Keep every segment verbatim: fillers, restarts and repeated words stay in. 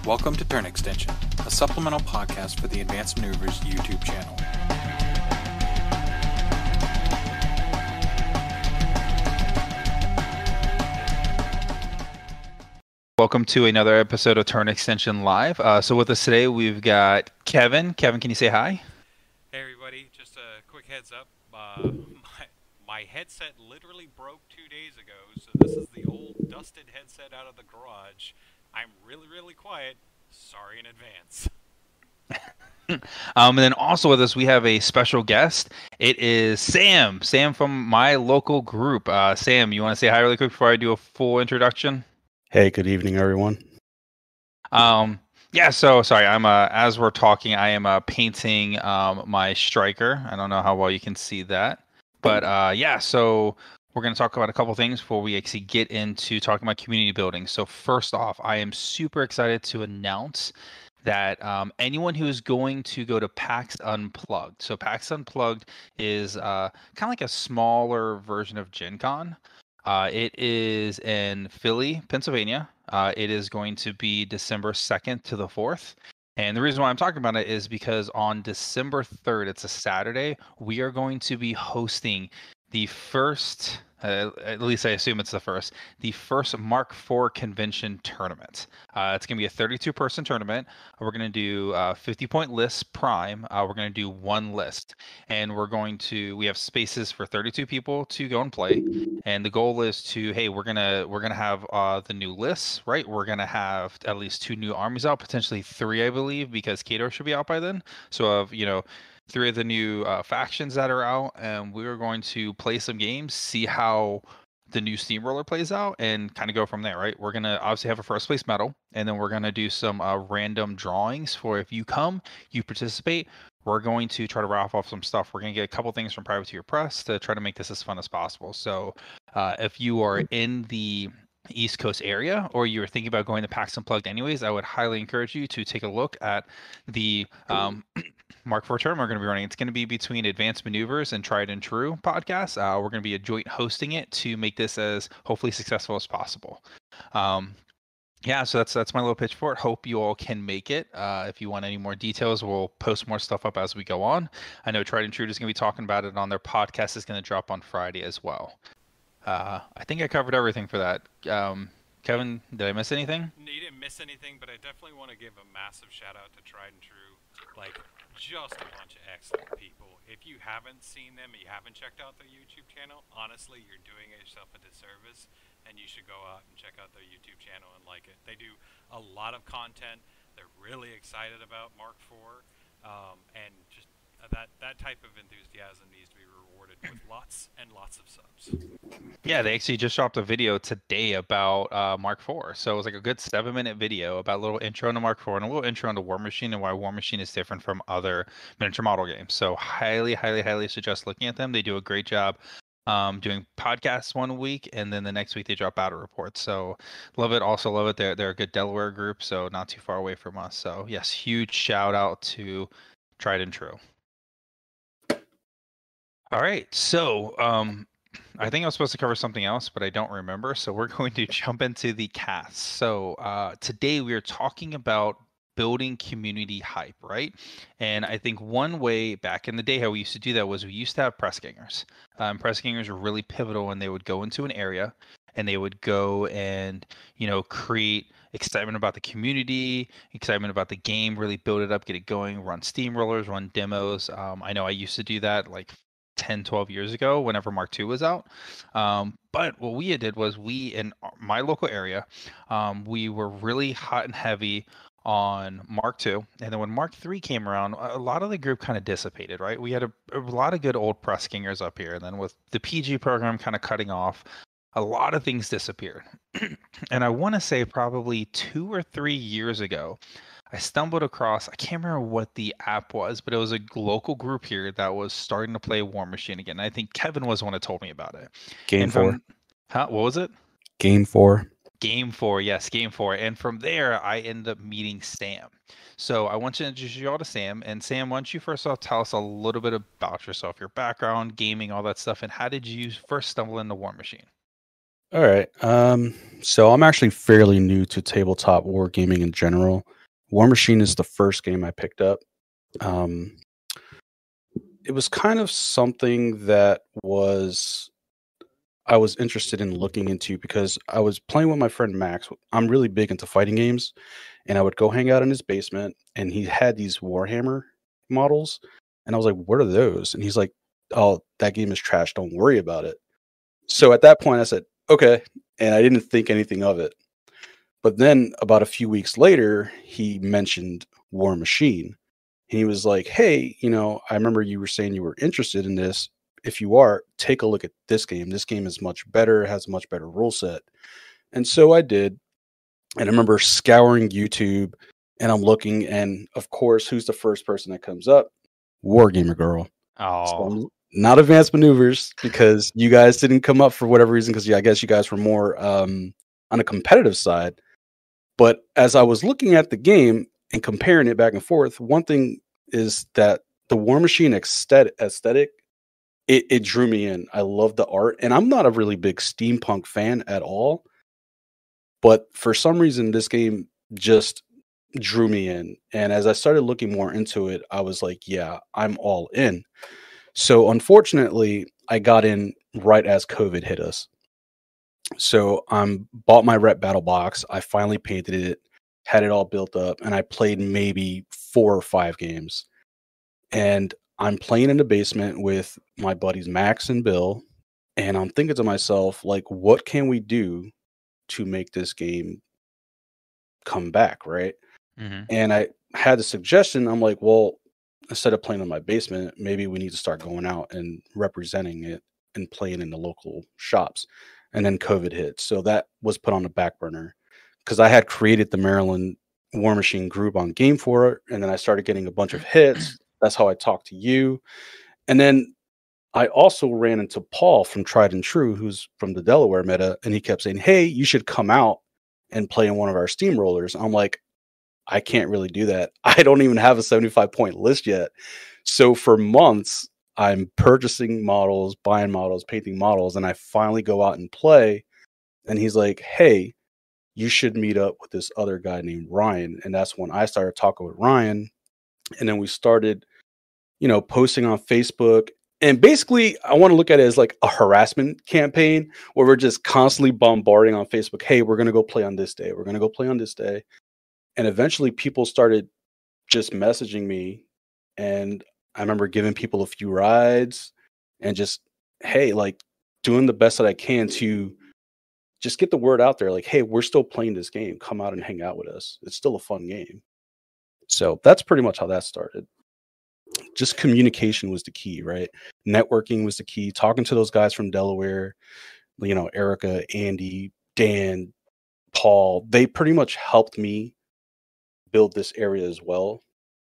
Welcome to Turn Extension, a supplemental podcast for the Advanced Maneuvers YouTube channel. Welcome to another episode of Turn Extension Live. Uh, so with us today, we've got Kevin. Kevin, can you say hi? Hey everybody, just a quick heads up. Uh, my, my headset literally broke two days ago, so this is the old dusted headset out of the garage. I'm really, really quiet. Sorry in advance. um, and then also with us, we have a special guest. It is Sam. Sam from my local group. Uh, Sam, you want to say hi really quick before I do a full introduction? Hey, good evening, everyone. Um, yeah, so sorry, I'm uh, as we're talking, I am uh, painting um, my striker. I don't know how well you can see that, but uh, yeah, so we're going to talk about a couple things before we actually get into talking about community building. So first off, I am super excited to announce that um, anyone who is going to go to PAX Unplugged. So PAX Unplugged is uh, kind of like a smaller version of Gen Con. Uh, it is in Philly, Pennsylvania. Uh, it is going to be December second to the fourth. And the reason why I'm talking about it is because on December third, it's a Saturday, we are going to be hosting the first, uh, at least I assume it's the first, the first Mark four convention tournament. Uh, it's going to be a thirty-two person tournament. We're going to do uh, fifty point lists prime. Uh, we're going to do one list. And we're going to, we have spaces for thirty-two people to go and play. And the goal is to, hey, we're gonna we're gonna have uh, the new lists, right? We're gonna have at least two new armies out, potentially three, I believe, because Cato should be out by then. So of you know, three of the new uh, factions that are out, and we are going to play some games, see how the new Steamroller plays out, and kind of go from there, right? We're gonna obviously have a first place medal, and then we're gonna do some uh, random drawings for if you come, you participate. We're going to try to raffle off some stuff. We're going to get a couple things from Privateer Press to try to make this as fun as possible. So uh, if you are in the East Coast area or you're thinking about going to PAX Unplugged anyways, I would highly encourage you to take a look at the um, Mark four tournament we're going to be running. It's going to be between Advanced Maneuvers and Tried and True podcasts. Uh, we're going to be a joint hosting it to make this as hopefully successful as possible. Um, Yeah, so that's that's my little pitch for it. Hope you all can make it. Uh, if you want any more details, we'll post more stuff up as we go on. I know Tried and True is going to be talking about it on their podcast. It's going to drop on Friday as well. Uh, I think I covered everything for that. Um, Kevin, did I miss anything? You didn't miss anything, but I definitely want to give a massive shout out to Tried and True. Like, just a bunch of excellent people. If you haven't seen them, you haven't checked out their YouTube channel, honestly, you're doing yourself a disservice. And you should go out and check out their YouTube channel and like it. They do a lot of content. They're really excited about Mark four, um, and just uh, that that type of enthusiasm needs to be rewarded with lots and lots of subs. Yeah, they actually just dropped a video today about uh, Mark four. So it was like a good seven minute video about a little intro into Mark four and a little intro into War Machine and why War Machine is different from other miniature model games. So highly, highly, highly suggest looking at them. They do a great job. Um, doing podcasts one week, and then the next week they drop battle reports. So love it. Also love it. They're they're a good Delaware group, so not too far away from us. So yes, huge shout out to Tried and True. All right, so um, I think I was supposed to cover something else, but I don't remember. So we're going to jump into the cast. So uh, today we are talking about building community hype, right? And I think one way back in the day how we used to do that was we used to have press gangers. Um, press gangers were really pivotal, and they would go into an area and they would go and, you know, create excitement about the community, excitement about the game, really build it up, get it going, run steamrollers, run demos. Um, I know I used to do that like ten, twelve years ago whenever Mark two was out. Um, but what we did was we, in my local area, um, we were really hot and heavy on Mark two, and then when Mark three came around, a lot of the group kind of dissipated, right? We had a, a lot of good old press gangers up here, and then with the P G program kind of cutting off, a lot of things disappeared. And I want to say probably two or three years ago, I stumbled across, I can't remember what the app was, but it was a local group here that was starting to play War Machine again. I think Kevin was the one that told me about it. Game and four. From, huh? What was it? Game four. Game four, yes, game four. And from there, I ended up meeting Sam. So I want to introduce you all to Sam. And Sam, why don't you first off tell us a little bit about yourself, your background, gaming, all that stuff, and how did you first stumble into War Machine? All right. Um, so I'm actually fairly new to tabletop wargaming in general. War Machine is the first game I picked up. Um, it was kind of something that was I was interested in looking into because I was playing with my friend Max. I'm really big into fighting games, and I would go hang out in his basement, and he had these Warhammer models, and I was like, "What are those?" And he's like, "Oh, that game is trash. Don't worry about it." So at that point, I said, "Okay," and I didn't think anything of it. But then about a few weeks later, he mentioned War Machine. And he was like, "Hey, you know, I remember you were saying you were interested in this. If you are, take a look at this game. This game is much better, has a much better rule set." And so I did. And I remember scouring YouTube and I'm looking, and of course, who's the first person that comes up? Wargamer Girl. So Oh, I'm not advanced maneuvers because you guys didn't come up for whatever reason, because yeah, I guess you guys were more um, on a competitive side. But as I was looking at the game and comparing it back and forth, one thing is that the War Machine aesthetic, aesthetic it, it drew me in. I love the art, and I'm not a really big steampunk fan at all. But for some reason, this game just drew me in. And as I started looking more into it, I was like, yeah, I'm all in. So unfortunately, I got in right as COVID hit us. So I um, bought my Rep Battle Box. I finally painted it, had it all built up, and I played maybe four or five games. And I'm playing in the basement with my buddies Max and Bill, and I'm thinking to myself, like, what can we do to make this game come back, right? hmm And I had the suggestion. I'm like, well, instead of playing in my basement, maybe we need to start going out and representing it and playing in the local shops. And then COVID hit. So that was put on the back burner because I had created the Maryland War Machine group on Game four, and then I started getting a bunch of hits. That's how I talked to you. And then I also ran into Paul from Tried and True, who's from the Delaware meta, and he kept saying, "Hey, you should come out and play in one of our steamrollers." I'm like, I can't really do that. I don't even have a seventy-five point list yet. So for months, I'm purchasing models, buying models, painting models, and I finally go out and play. And he's like, "Hey, you should meet up with this other guy named Ryan." And that's when I started talking with Ryan. And then we started, you know, posting on Facebook. And basically, I want to look at it as like a harassment campaign where we're just constantly bombarding on Facebook. "Hey, we're going to go play on this day. We're going to go play on this day." And eventually people started just messaging me, and I remember giving people a few rides and just, hey, like doing the best that I can to just get the word out there, like, hey, we're still playing this game. Come out and hang out with us. It's still a fun game. So that's pretty much how that started. Just communication was the key, right? Networking was the key. Talking to those guys from Delaware, you know, Erica, Andy, Dan, Paul, they pretty much helped me build this area as well.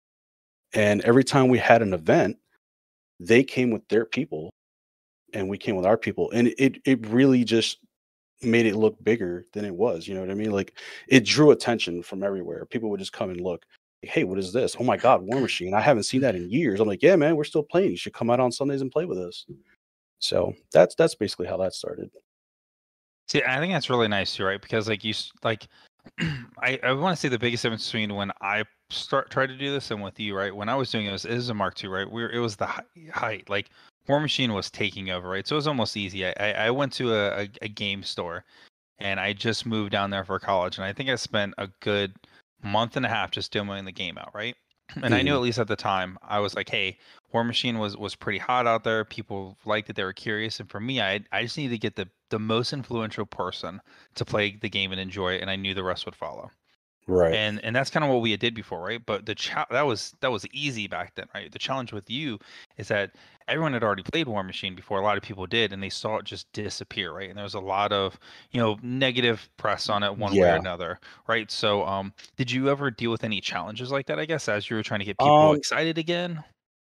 And every time we had an event, they came with their people and we came with our people. And it it really just made it look bigger than it was. You know what I mean? Like, it drew attention from everywhere. People would just come and look. Like, "Hey, what is this? Oh my God, War Machine. I haven't seen that in years." I'm like, "Yeah, man, we're still playing. You should come out on Sundays and play with us." So that's that's basically how that started. See, I think that's really nice too, right? Because like you s- like, I I want to say the biggest difference between when I start tried to do this and with you, right? When I was doing it, it was, it was a Mark two, right? We were, it was the hei- height, like War Machine was taking over, right? So it was almost easy. I I, I went to a, a a game store, and I just moved down there for college, and I think I spent a good month and a half just demoing the game out, right? And I knew Mhm. at least at the time, I was like, hey, War Machine was was pretty hot out there. People liked it, they were curious, and for me, I I just needed to get the the most influential person to play the game and enjoy it, and I knew the rest would follow. Right. And and that's kind of what we did before, right? But the cha- that was that was easy back then, right? The challenge with you is that everyone had already played War Machine before. A lot of people did, and they saw it just disappear, right? And there was a lot of, you know, negative press on it one way or Yeah. another, right? So, um, did you ever deal with any challenges like that? I guess as you were trying to get people Um. excited again.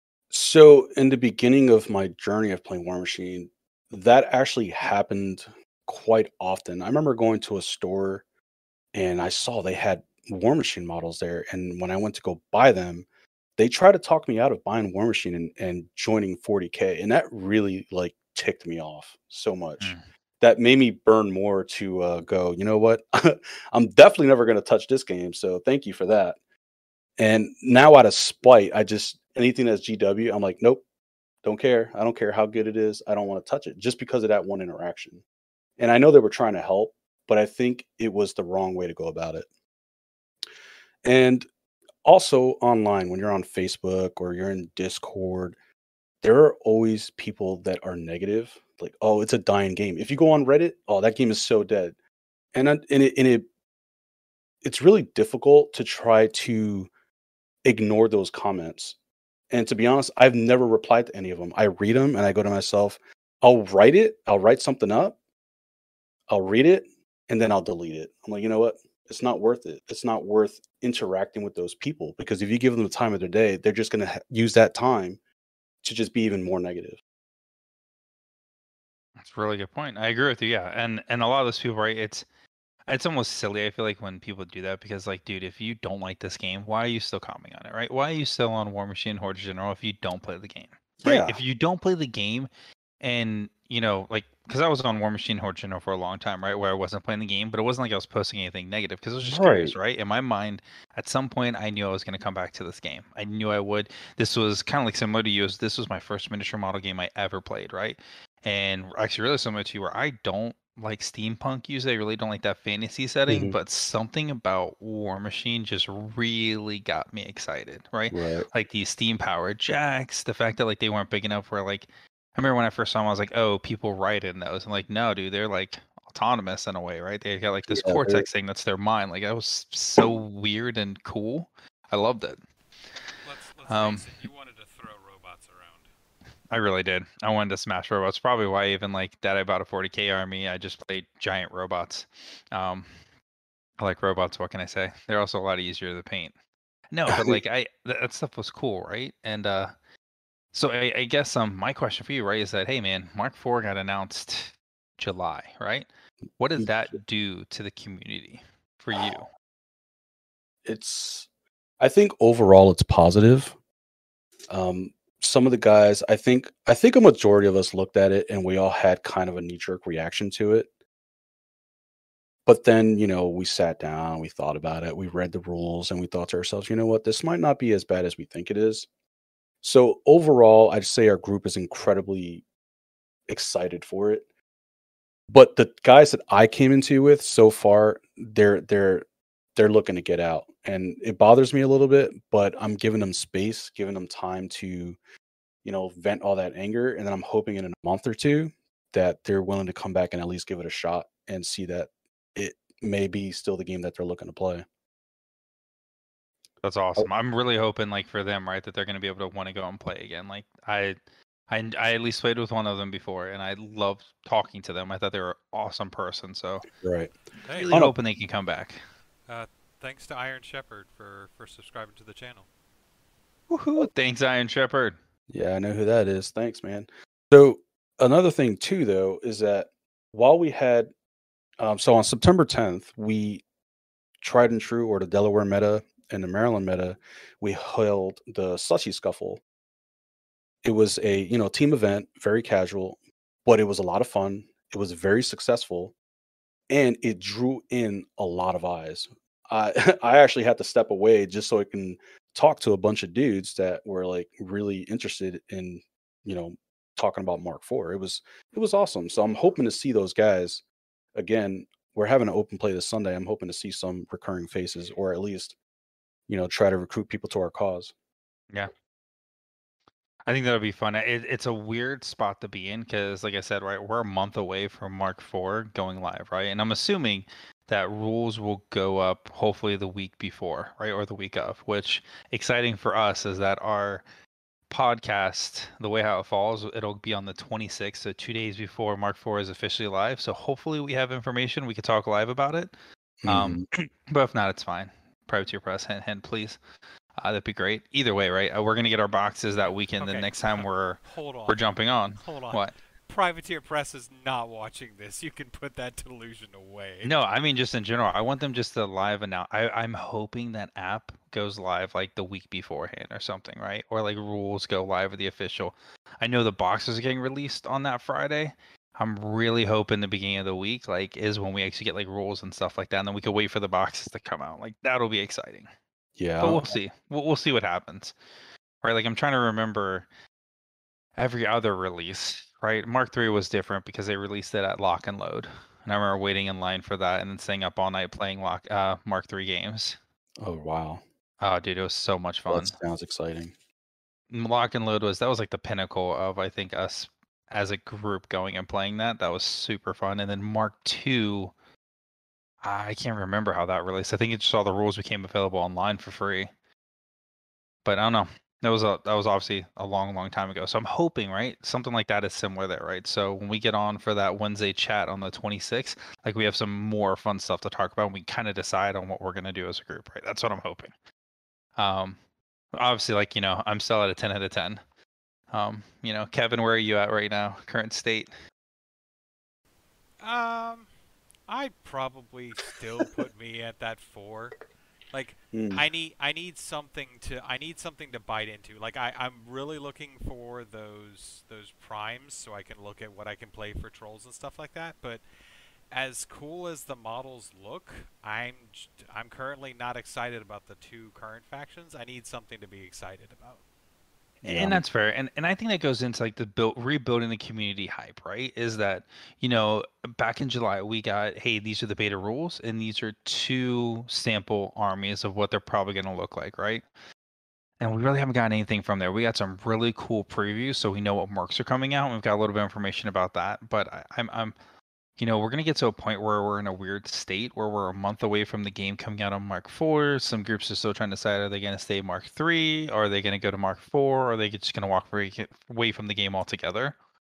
So in the beginning of my journey of playing War Machine, that actually happened quite often. I remember going to a store and I saw they had War Machine models there. And when I went to go buy them, they tried to talk me out of buying War Machine and, and joining forty K. And that really like ticked me off so much. Mm. that made me burn more to uh, go, you know what? I'm definitely never going to touch this game. So thank you for that. And now out of spite, I just, anything that's G W, I'm like, nope, don't care. I don't care how good it is. I don't want to touch it just because of that one interaction. And I know they were trying to help, but I think it was the wrong way to go about it. And also online, when you're on Facebook or you're in Discord, there are always people that are negative. Like, oh, it's a dying game. If you go on Reddit, oh, that game is so dead. And, and, it, and it, it's really difficult to try to ignore those comments. And to be honest, I've never replied to any of them. I read them and I go to myself, I'll write it. I'll write something up. I'll read it and then I'll delete it. I'm like, you know what? It's not worth it. It's not worth interacting with those people because if you give them the time of their day, they're just going to ha- use that time to just be even more negative. That's a really good point. I agree with you. Yeah. And, and a lot of those people, right? It's, it's almost silly. I feel like when people do that because like, dude, if you don't like this game, why are you still commenting on it? Right. Why are you still on War Machine Horde General if you don't play the game? Right. Yeah. If you don't play the game and, you know, like, because I was on War Machine Horde General for a long time, right, where I wasn't playing the game, but it wasn't like I was posting anything negative because I was just Right. curious, right? In my mind, at some point, I knew I was going to come back to this game. I knew I would. This was kind of like similar to you. This was my first miniature model game I ever played, right? And actually, really similar to you, where I don't like steampunk usually. I really don't like that fantasy setting, Mhm. but something about War Machine just really got me excited, right? Right. Like these steam powered jacks, the fact that like they weren't big enough where like I remember when I first saw them, I was like, oh, people ride in those. I'm like, no, dude, they're like autonomous in a way, right? They got like this Yeah, they're- cortex thing that's their mind. Like that was so weird and cool. I loved it. Let's, let's Um, face it, you wanted to throw robots around. I really did. I wanted to smash robots. Probably why even like that I bought a forty K army. I just played giant robots. Um, I like robots. What can I say? They're also a lot easier to paint. No, but like I th- that stuff was cool, right? And uh, so I, I guess um my question for you, right, is that hey man, Mark four got announced July, right? What does that do to the community for you? It's, I think overall it's positive. Um, some of the guys, I think, I think a majority of us looked at it and we all had kind of a knee jerk reaction to it. But then, you know, we sat down, we thought about it, we read the rules, and we thought to ourselves, you know what, this might not be as bad as we think it is. So overall, I'd say our group is incredibly excited for it. But the guys that I came into with so far, they're they're they're looking to get out. And it bothers me a little bit, but I'm giving them space, giving them time to, you know, vent all that anger. And then I'm hoping in a month or two that they're willing to come back and at least give it a shot and see that it may be still the game that they're looking to play. That's awesome. I'm really hoping like for them, right, that they're going to be able to want to go and play again. Like I, I, I at least played with one of them before, and I loved talking to them. I thought they were an awesome person. So Right. Hey, really On a- hoping they can come back. uh, thanks to Iron Shepherd for, for subscribing to the channel. Woohoo! Thanks, Iron Shepherd. Yeah, I know who that is. Thanks, man. So another thing too, though, is that while we had, um, so on September tenth, we tried and true, or the Delaware meta and the Maryland meta, we held the Slushy Scuffle. It was a, you know, team event, very casual, but it was a lot of fun. It was very successful, and it drew in a lot of eyes. I I actually had to step away just so I can talk to a bunch of dudes that were like really interested in, you know, talking about Mark four. It was it was awesome. So I'm hoping to see those guys again. We're having an open play this Sunday. I'm hoping to see some recurring faces, or at least, you know, try to recruit people to our cause. Yeah. I think that'll be fun. It, it's a weird spot to be in because, like I said, right, we're a month away from Mark four going live, right? And I'm assuming that rules will go up hopefully the week before, right, or the week of. Which exciting for us is that our podcast, the way how it falls, it'll be on the twenty-sixth, so two days before Mark four is officially live. So hopefully we have information we could talk live about it. Um, Mhm. but if not, it's fine. Private to your press, hint, hint, please. Uh, that'd be great. Either way, right? Uh, we're gonna get our boxes that weekend. Okay. The next time we're Hold on. we're jumping on. Hold on. What? Privateer Press is not watching this. You can put that delusion away. No, I mean just in general. I want them just to live announce. I I'm hoping that app goes live like the week beforehand or something, right? Or like rules go live with the official. I know the boxes are getting released on that Friday. I'm really hoping the beginning of the week like is when we actually get like rules and stuff like that, and then we can wait for the boxes to come out. Like that'll be exciting. But Yeah. we'll see. We'll, we'll see what happens. Right? Like I'm trying to remember every other release. Right? Mark three was different because they released it at lock and load, and I remember waiting in line for that and then staying up all night playing lock uh, Mark three games. Oh wow, Oh, dude, it was so much that fun. sounds exciting. Lock and load was that was like the pinnacle of I think us as a group going and playing that. That was super fun. And then Mark two, I can't remember how that released. I think it just all the rules became available online for free. But I don't know. That was a that was obviously a long, long time ago. So I'm hoping, right, something like that is similar there, right? So when we get on for that Wednesday chat on the twenty-sixth, like we have some more fun stuff to talk about, and we kind of decide on what we're gonna do as a group, right? That's what I'm hoping. Um, obviously, like you know, I'm still at a ten out of ten. Um, you know, Kevin, where are you at right now? Current state? Um, I'd probably still put me at that four. Like, Mm. I need I need something to I need something to bite into. Like I I'm really looking for those those primes so I can look at what I can play for trolls and stuff like that. But as cool as the models look, I'm j- I'm currently not excited about the two current factions. I need something to be excited about. Yeah. And that's fair. And and I think that goes into like the build rebuilding the community hype, right? Is that, you know, back in July we got, hey, these are the beta rules and these are two sample armies of what they're probably gonna look like, right? And we really haven't gotten anything from there. We got some really cool previews, so we know what mercs are coming out. And we've got a little bit of information about that. But I, I'm I'm you know, we're gonna get to a point where we're in a weird state where we're a month away from the game coming out on Mark four. Some groups are still trying to decide, are they gonna stay Mark three, or are they gonna go to Mark four, or are they just gonna walk away away from the game altogether?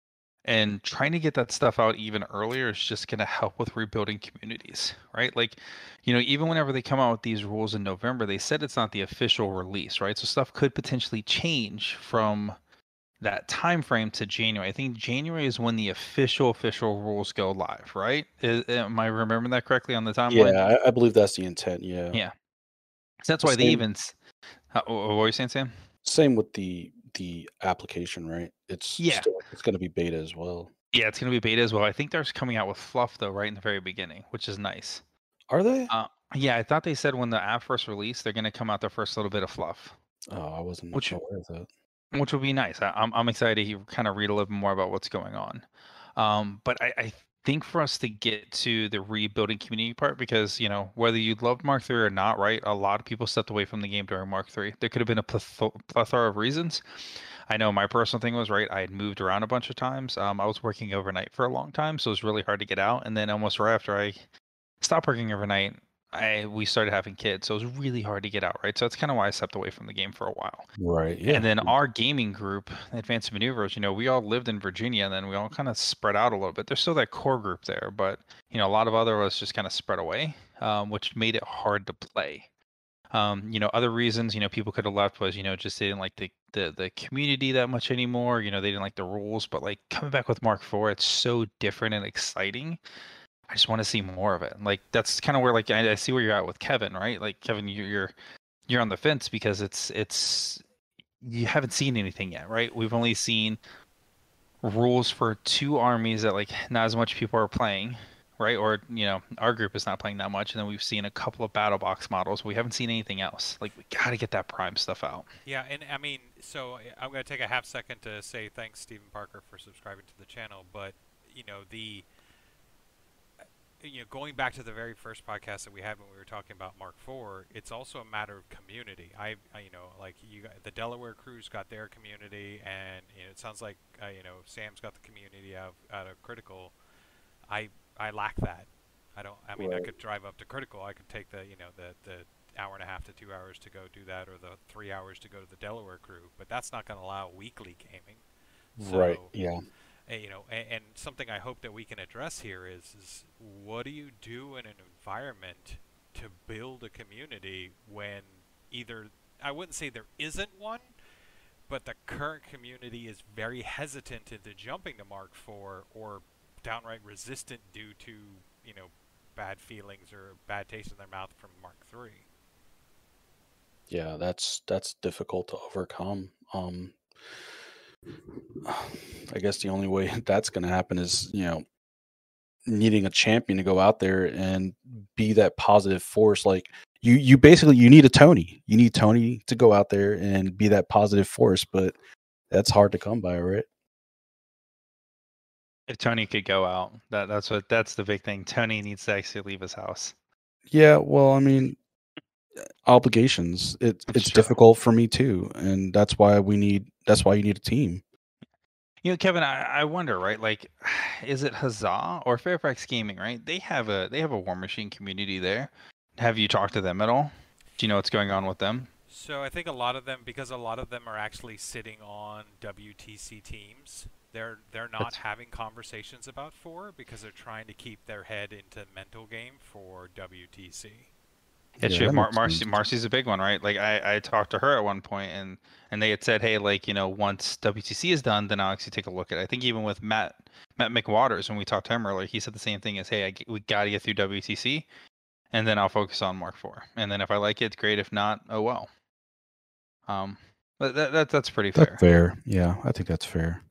And trying to get that stuff out even earlier is just gonna help with rebuilding communities, right? Like, you know, even whenever they come out with these rules in November, they said it's not the official release, right? So stuff could potentially change from that time frame to January. I think January is when the official official rules go live, right? Is, am I remembering that correctly on the timeline? Yeah, I, I believe that's the intent. Yeah. Yeah. So that's The why they same even. s- Uh, what were you saying, Sam? same with the the application, right? It's Yeah. still it's going to be beta as well. Yeah, it's gonna be beta as well. I think they're coming out with fluff though, right in the very beginning, which is nice. Are they? Uh, yeah, I thought they said when the app first released, they're gonna come out their first little bit of fluff, Oh, I wasn't which aware of that. which would be nice. I, I'm I'm excited to kind of read a little bit more about what's going on. Um, but I, I think for us to get to the rebuilding community part, because you know whether you loved Mark three or not, right? A lot of people stepped away from the game during Mark three. There could have been a pleth- plethora of reasons. I know my personal thing was right. I had moved around a bunch of times. Um, I was working overnight for a long time, so it was really hard to get out. And then almost right after I stopped working overnight, I we started having kids, so it was really hard to get out, right? So that's kind of why I stepped away from the game for a while. Right. Yeah. And then our gaming group, Advanced Maneuvers, you know, we all lived in Virginia, and then we all kind of spread out a little bit. There's still that core group there, but you know, a lot of other of us just kind of spread away, um, which made it hard to play. Um, you know, other reasons, you know, people could have left was, you know, just they didn't like the, the the community that much anymore. You know, they didn't like the rules. But like coming back with Mark four, it's so different and exciting. I just want to see more of it. Like that's kind of where like I, I see where you're at with Kevin, right? Like Kevin, you- you're you're on the fence because it's it's you haven't seen anything yet, right? We've only seen rules for two armies that like not as much people are playing, right? Or you know, our group is not playing that much, and then we've seen a couple of battle box models. We haven't seen anything else. Like we got to get that prime stuff out. Yeah, and I mean, so I'm going to take a half second to say thanks, Stephen Parker, for subscribing to the channel. But you know, the you know, going back to the very first podcast that we had when we were talking about Mark four, it's also a matter of community. I, I you know, like you, got, the Delaware crew's got their community, and you know, it sounds like uh, you know, Sam's got the community out out of Critical. I I lack that. I don't. I mean, Right. I could drive up to Critical. I could take the you know the the hour and a half to two hours to go do that, or the three hours to go to the Delaware crew. But that's not going to allow weekly gaming. So, Right. Yeah. uh, you know, and, and something I hope that we can address here is, is what do you do in an environment to build a community when either, I wouldn't say there isn't one, but the current community is very hesitant into jumping to Mark four or downright resistant due to, you know, bad feelings or bad taste in their mouth from Mark three. Yeah. That's that's difficult to overcome. Um, I guess the only way that's going to happen is, you know, needing a champion to go out there and be that positive force. Like you, you basically you need a Tony. You need Tony to go out there and be that positive force, but that's hard to come by, right? If Tony could go out, that that's what that's the big thing. Tony needs to actually leave his house. Yeah, well, I mean, obligations. It, That's it's true. difficult for me too, and that's why we need. That's why you need a team. You know, Kevin, I, I wonder, right? Like, is it Huzzah or Fairfax Gaming, right? They have a they have a War Machine community there. Have you talked to them at all? Do you know what's going on with them? So I think a lot of them, because a lot of them are actually sitting on W T C teams, they're they're not That's- having conversations about four because they're trying to keep their head into mental game for W T C. Yeah, Yeah, sure. that Mar- makes Marcy, sense. Marcy's a big one, right? Like I, I talked to her at one point, and and they had said, hey, like you know, once W T C is done, then I'll actually take a look at it. I think even with Matt Matt McWaters, when we talked to him earlier, he said the same thing as, hey, I g we got to get through W T C, and then I'll focus on Mark four. And then if I like it, great. If not, oh well. Um, but that, that that's pretty That's fair. fair. Yeah, I think that's fair.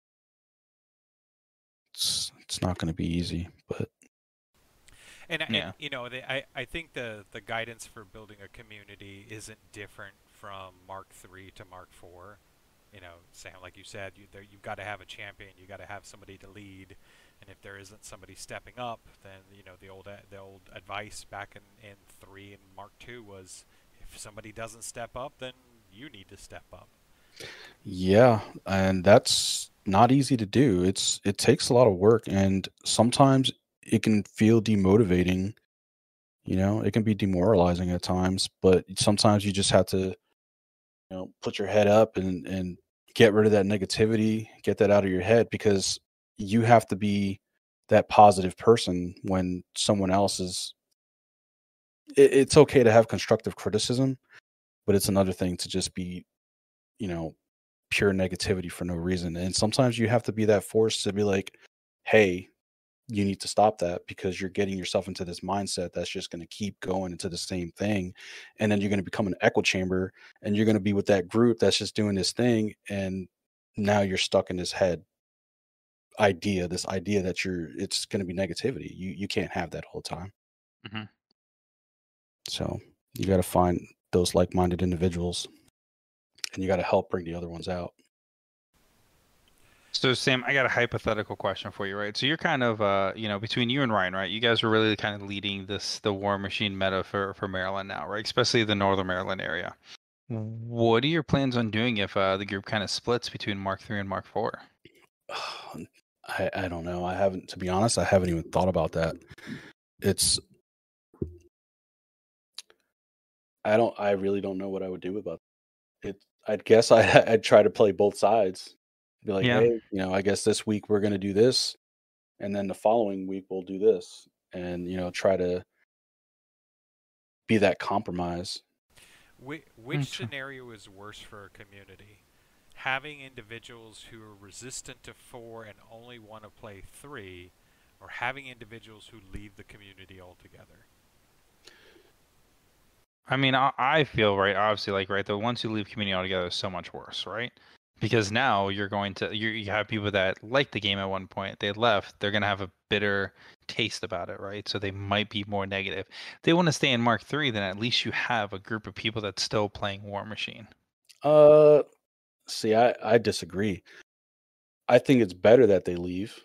It's it's not going to be easy, but And, and Yeah. you know, they, I I think the the guidance for building a community isn't different from Mark three to Mark four. You know, Sam, like you said, you there, you've got to have a champion, you got to have somebody to lead, and if there isn't somebody stepping up, then you know the old a- the old advice back in in three and Mark two was, if somebody doesn't step up, then you need to step up. yeah, and that's not easy to do. It's it takes a lot of work, and sometimes it can feel demotivating. You know, it can be demoralizing at times, but sometimes you just have to, you know, put your head up and and get rid of that negativity, get that out of your head because you have to be that positive person when someone else is. It, it's okay to have constructive criticism, but it's another thing to just be, you know, pure negativity for no reason. And sometimes you have to be that force to be like, hey, you need to stop that because you're getting yourself into this mindset that's just going to keep going into the same thing. And then you're going to become an echo chamber and you're going to be with that group that's just doing this thing. And now you're stuck in this head idea, this idea that you're, it's going to be negativity. You, you can't have that all the time. hmm So you got to find those like minded individuals and you got to help bring the other ones out. So Sam, I got a hypothetical question for you, right? So you're kind of, uh, you know, between you and Ryan, right? You guys are really kind of leading this the War Machine meta for for Maryland now, right? Especially the Northern Maryland area. What are your plans on doing if uh, the group kind of splits between Mark three and Mark four? I, I don't know. I haven't, to be honest, I haven't even thought about that. It's, I don't, I really don't know what I would do about it. I'd guess I, I'd try to play both sides. Be like, Yeah. hey, you know, I guess this week we're going to do this. And then the following week we'll do this. And, you know, try to be that compromise. Which, which Okay. scenario is worse for a community? Having individuals who are resistant to four and only want to play three, or having individuals who leave the community altogether? I mean, I, I feel right. Obviously, like right, the ones who leave community altogether is so much worse, right? Because now you're going to you you have people that liked the game at one point, they left, they're gonna have a bitter taste about it, right? So they might be more negative. If they want to stay in Mark three, then at least you have a group of people that's still playing War Machine. Uh, see, I, I disagree. I think it's better that they leave.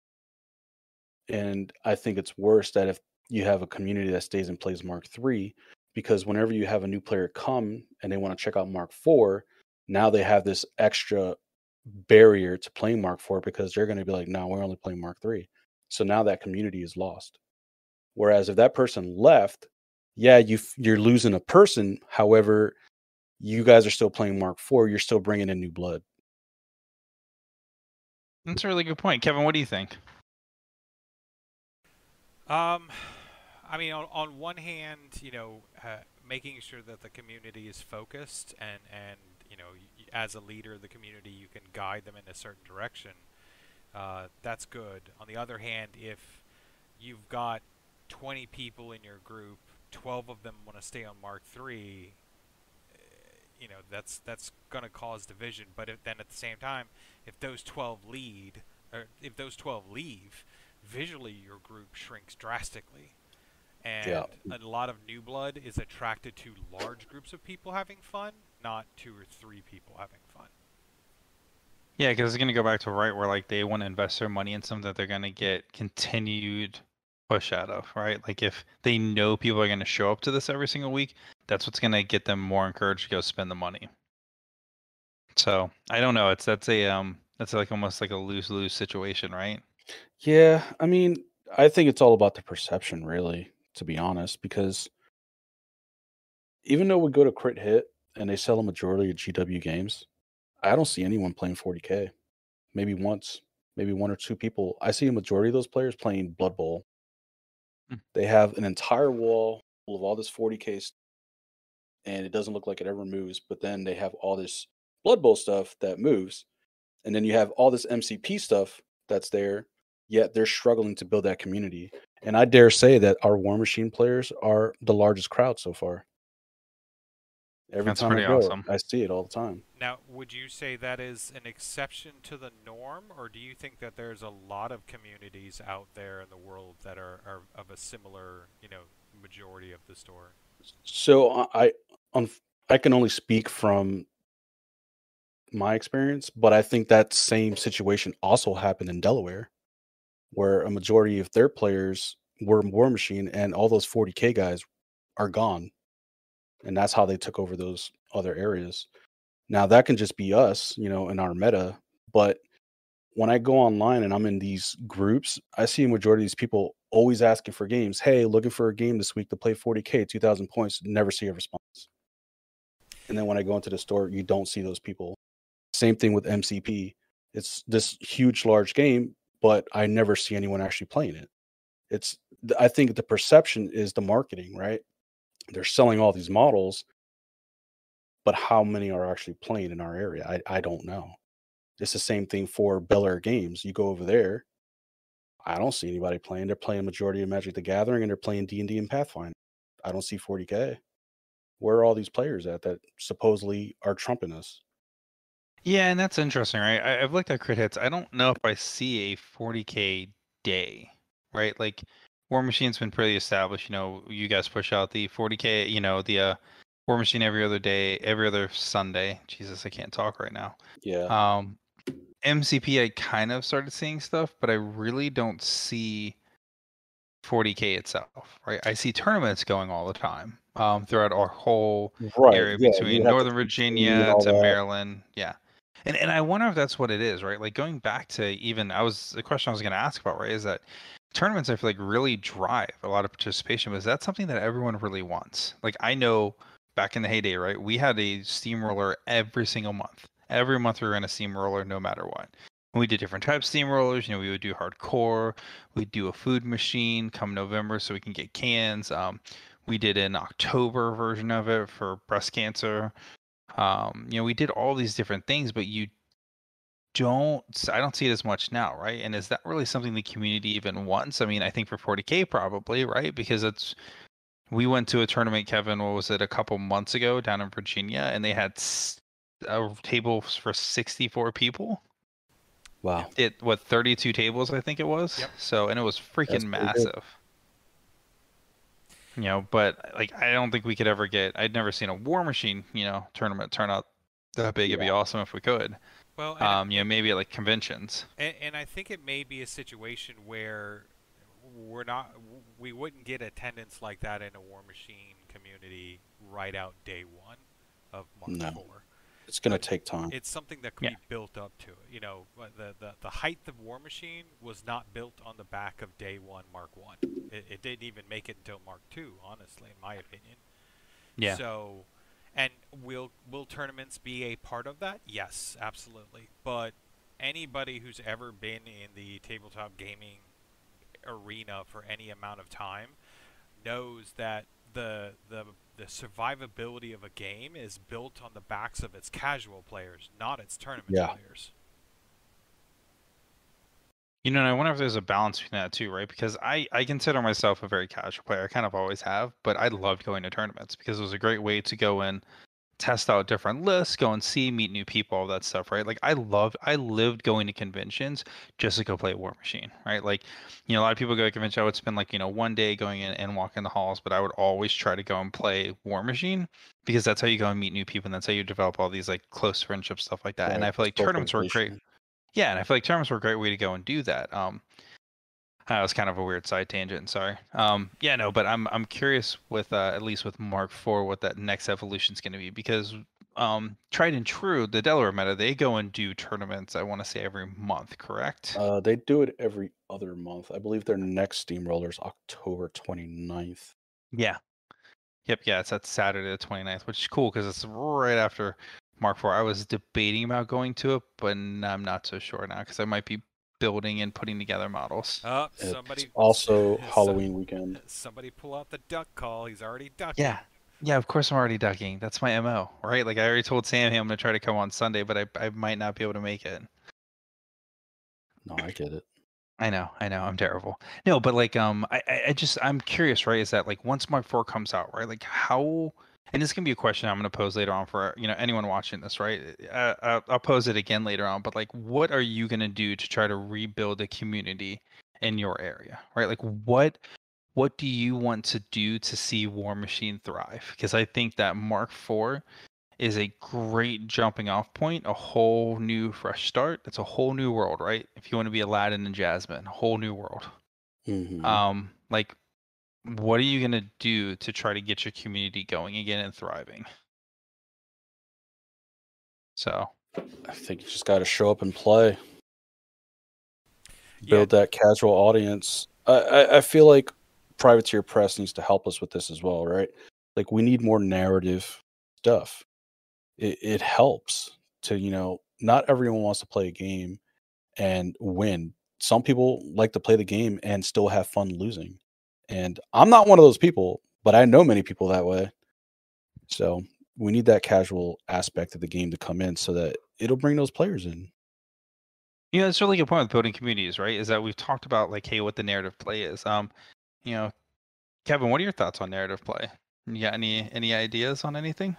And I think it's worse that if you have a community that stays and plays Mark three, because whenever you have a new player come and they want to check out Mark four, now they have this extra barrier to playing Mark four because they're going to be like, no, we're only playing Mark three. So now that community is lost. Whereas if that person left, yeah, you f- you're losing a person. However, you guys are still playing Mark four. You're still bringing in new blood. That's a really good point, Kevin. What do you think? Um, I mean, on, on one hand, you know, uh, making sure that the community is focused and, and you know, y- as a leader of the community, you can guide them in a certain direction. Uh, that's good. On the other hand, if you've got twenty people in your group, twelve of them want to stay on Mark three, you know, that's that's going to cause division. But if, then at the same time, if those twelve lead, or if those twelve leave, visually your group shrinks drastically. And Yeah. a lot of new blood is attracted to large groups of people having fun, not two or three people having fun. Yeah, because it's going to go back to right where like they want to invest their money in something that they're going to get continued push out of, right? Like if they know people are going to show up to this every single week, that's what's going to get them more encouraged to go spend the money. So I don't know. It's that's a um that's like almost like a lose lose situation, right? Yeah, I mean, I think it's all about the perception, really, to be honest, because even though we go to Crit Hit and they sell a majority of G W games, I don't see anyone playing forty K. Maybe once, maybe one or two people. I see a majority of those players playing Blood Bowl. Mm. They have an entire wall full of all this forty K stuff, and it doesn't look like it ever moves. But then they have all this Blood Bowl stuff that moves, and then you have all this M C P stuff that's there. Yet they're struggling to build that community. And I dare say that our War Machine players are the largest crowd so far. Every That's time I pretty go, awesome. I see it all the time. Now, would you say that is an exception to the norm, or do you think that there's a lot of communities out there in the world that are, are of a similar, you know, majority of the store? So I, I, I can only speak from my experience, but I think that same situation also happened in Delaware, where a majority of their players were War Machine, and all those forty K guys are gone, and that's how they took over those other areas. Now that can just be us, you know, in our meta, but when I go online and I'm in these groups, I see a majority of these people always asking for games. Hey, looking for a game this week to play forty K, two thousand points. Never see a response. And then when I go into the store, you don't see those people. Same thing with M C P. It's this huge, large game, but I never see anyone actually playing it. It's, I think the perception is the marketing, right? They're selling all these models, but how many are actually playing in our area? I, I don't know. It's the same thing for Bel Air Games. You go over there, I don't see anybody playing. They're playing majority of Magic the Gathering, and they're playing D and D and Pathfinder. I don't see forty K. Where are all these players at that supposedly are trumping us? Yeah, and that's interesting, right? I, I've looked at crit hits. I don't know if I see a forty K day, right? Like War Machine's been pretty established. You know, you guys push out the forty K, you know, the uh, War Machine every other day, every other Sunday. Jesus, I can't talk right now. Yeah. Um, M C P, I kind of started seeing stuff, but I really don't see forty K itself, right? I see tournaments going all the time um, throughout our whole Right. area Yeah. between You have Northern the P T and Virginia all to that. Maryland. Yeah. And and I wonder if that's what it is, right? Like going back to even I was the question I was going to ask about, right? Is that tournaments I feel like really drive a lot of participation, but is that something that everyone really wants? Like I know back in the heyday, right? We had a steamroller every single month. Every month we ran a steamroller, no matter what. And we did different types of steamrollers. You know, we would do hardcore. We'd do a food machine come November so we can get cans. Um, we did an October version of it for breast cancer. Um, you know, we did all these different things, but you don't, I don't see it as much now, right? And is that really something the community even wants? I mean, I think for forty K probably, right? Because it's, we went to a tournament, Kevin, what was it, a couple months ago down in Virginia, and they had a table for sixty-four people. Wow. It, what, thirty-two tables, I think it was? Yep. So, and it was freaking massive. You know, but like, I don't think we could ever get, I'd never seen a War Machine, you know, tournament turn out that big. It'd be awesome if we could. Well, and, um, you know, maybe at like conventions. and, and I think it may be a situation where we're not, we wouldn't get attendance like that in a War Machine community right out day one of Mark No. four. It's going to But take time. It's something that could Yeah. be built up to it. You know, the, the the height of War Machine was not built on the back of day one Mark one. It, it didn't even make it until Mark two, honestly, in my opinion. Yeah. So, and will will tournaments be a part of that? Yes, absolutely. But anybody who's ever been in the tabletop gaming arena for any amount of time knows that the the the survivability of a game is built on the backs of its casual players, not its tournament Yeah. players. You know, and I wonder if there's a balance between that too, right? Because I, I consider myself a very casual player. I kind of always have, but I loved going to tournaments because it was a great way to go in, test out different lists, go and see, meet new people, all that stuff, right? Like I loved, I lived going to conventions just to go play War Machine, right? Like, you know, a lot of people go to convention, I would spend like, you know, one day going in and walking the halls, but I would always try to go and play War Machine because that's how you go and meet new people and that's how you develop all these like close friendships, stuff like that. And Right. I feel like tournaments were great. Socialization. Yeah, and I feel like tournaments were a great way to go and do that. Um, that was kind of a weird side tangent. Sorry. Um, yeah, no, but I'm I'm curious with uh, at least with Mark four what that next evolution is going to be because um, tried and true, the Delaware meta, they go and do tournaments. I want to say every month, correct? Uh, they do it every other month. I believe their next Steamroller is October twenty-ninth. Yeah. Yep. Yeah, it's that Saturday the twenty-ninth, which is cool because it's right after Mark four. I was debating about going to it, but n- I'm not so sure now because I might be building and putting together models. Oh, It's somebody. also some- Halloween weekend. Somebody pull out the duck call. He's already ducking. Yeah. Yeah, of course I'm already ducking. That's my M O, right? Like I already told Sam, hey, I'm gonna try to come on Sunday, but I I might not be able to make it. No, I get it. I know, I know, I'm terrible. No, but like um I I I just I'm curious, right? Is that like once Mark four comes out, right? Like how and this can be a question I'm gonna pose later on for you know anyone watching this, right? Uh, I'll, I'll pose it again later on, but like what are you gonna do to try to rebuild a community in your area, right? Like what what do you want to do to see War Machine thrive? Because I think that Mark four is a great jumping off point, a whole new fresh start. It's a whole new world, right? If you want to be Aladdin and Jasmine, a whole new world. Mhm. Um, like what are you gonna do to try to get your community going again and thriving? So I think you just got to show up and play. Yeah. Build that casual audience. I, I, I feel like Privateer Press needs to help us with this as well, right? Like we need more narrative stuff. It, it helps to, you know, not everyone wants to play a game and win. Some people like to play the game and still have fun losing. And I'm not one of those people, but I know many people that way. So we need that casual aspect of the game to come in so that it'll bring those players in. you know, it's a really good point with building communities, right? Is that we've talked about like, hey, what the narrative play is. Um, you know, Kevin, what are your thoughts on narrative play? You got any any ideas on anything?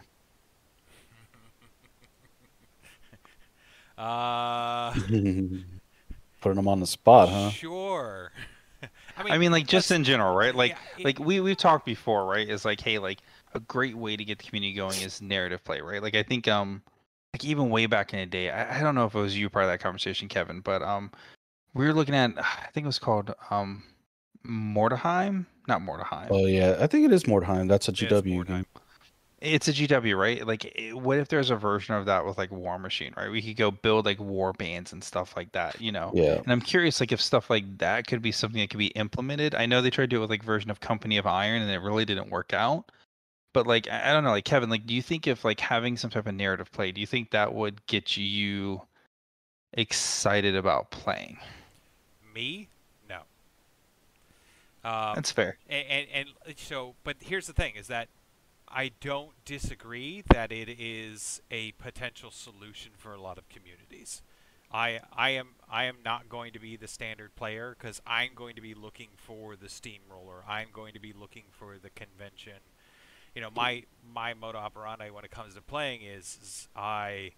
Uh, Putting them on the spot, huh? Sure. I I mean, like just let's- in general, right? Like, yeah, it- like we we've talked before, right? Is like, hey, like a great way to get the community going is narrative play, right? Like I think, um, like even way back in the day, I, I don't know if it was you part of that conversation, Kevin, but um, we were looking at, I think it was called um, Mordheim, not Mordheim. Oh yeah, I think it is Mordheim. That's a Yeah, it's G W Mordheim. game. It's a G W, right? Like, it- what if there's a version of that with like War Machine, right? We could go build like war bands and stuff like that, you know? Yeah. And I'm curious, like, if stuff like that could be something that could be implemented. I know they tried to do it with like version of Company of Iron, and it really didn't work out. But like, I I don't know, like Kevin, like, do you think if like having some type of narrative play, do you think that would get you excited about playing? Me? No. Um, That's fair. and, and and so, but here's the thing: is that I don't disagree that it is a potential solution for a lot of communities. I I am I am not going to be the standard player because I'm going to be looking for the steamroller. I'm going to be looking for the convention. You know, my my modo operandi when it comes to playing is, is I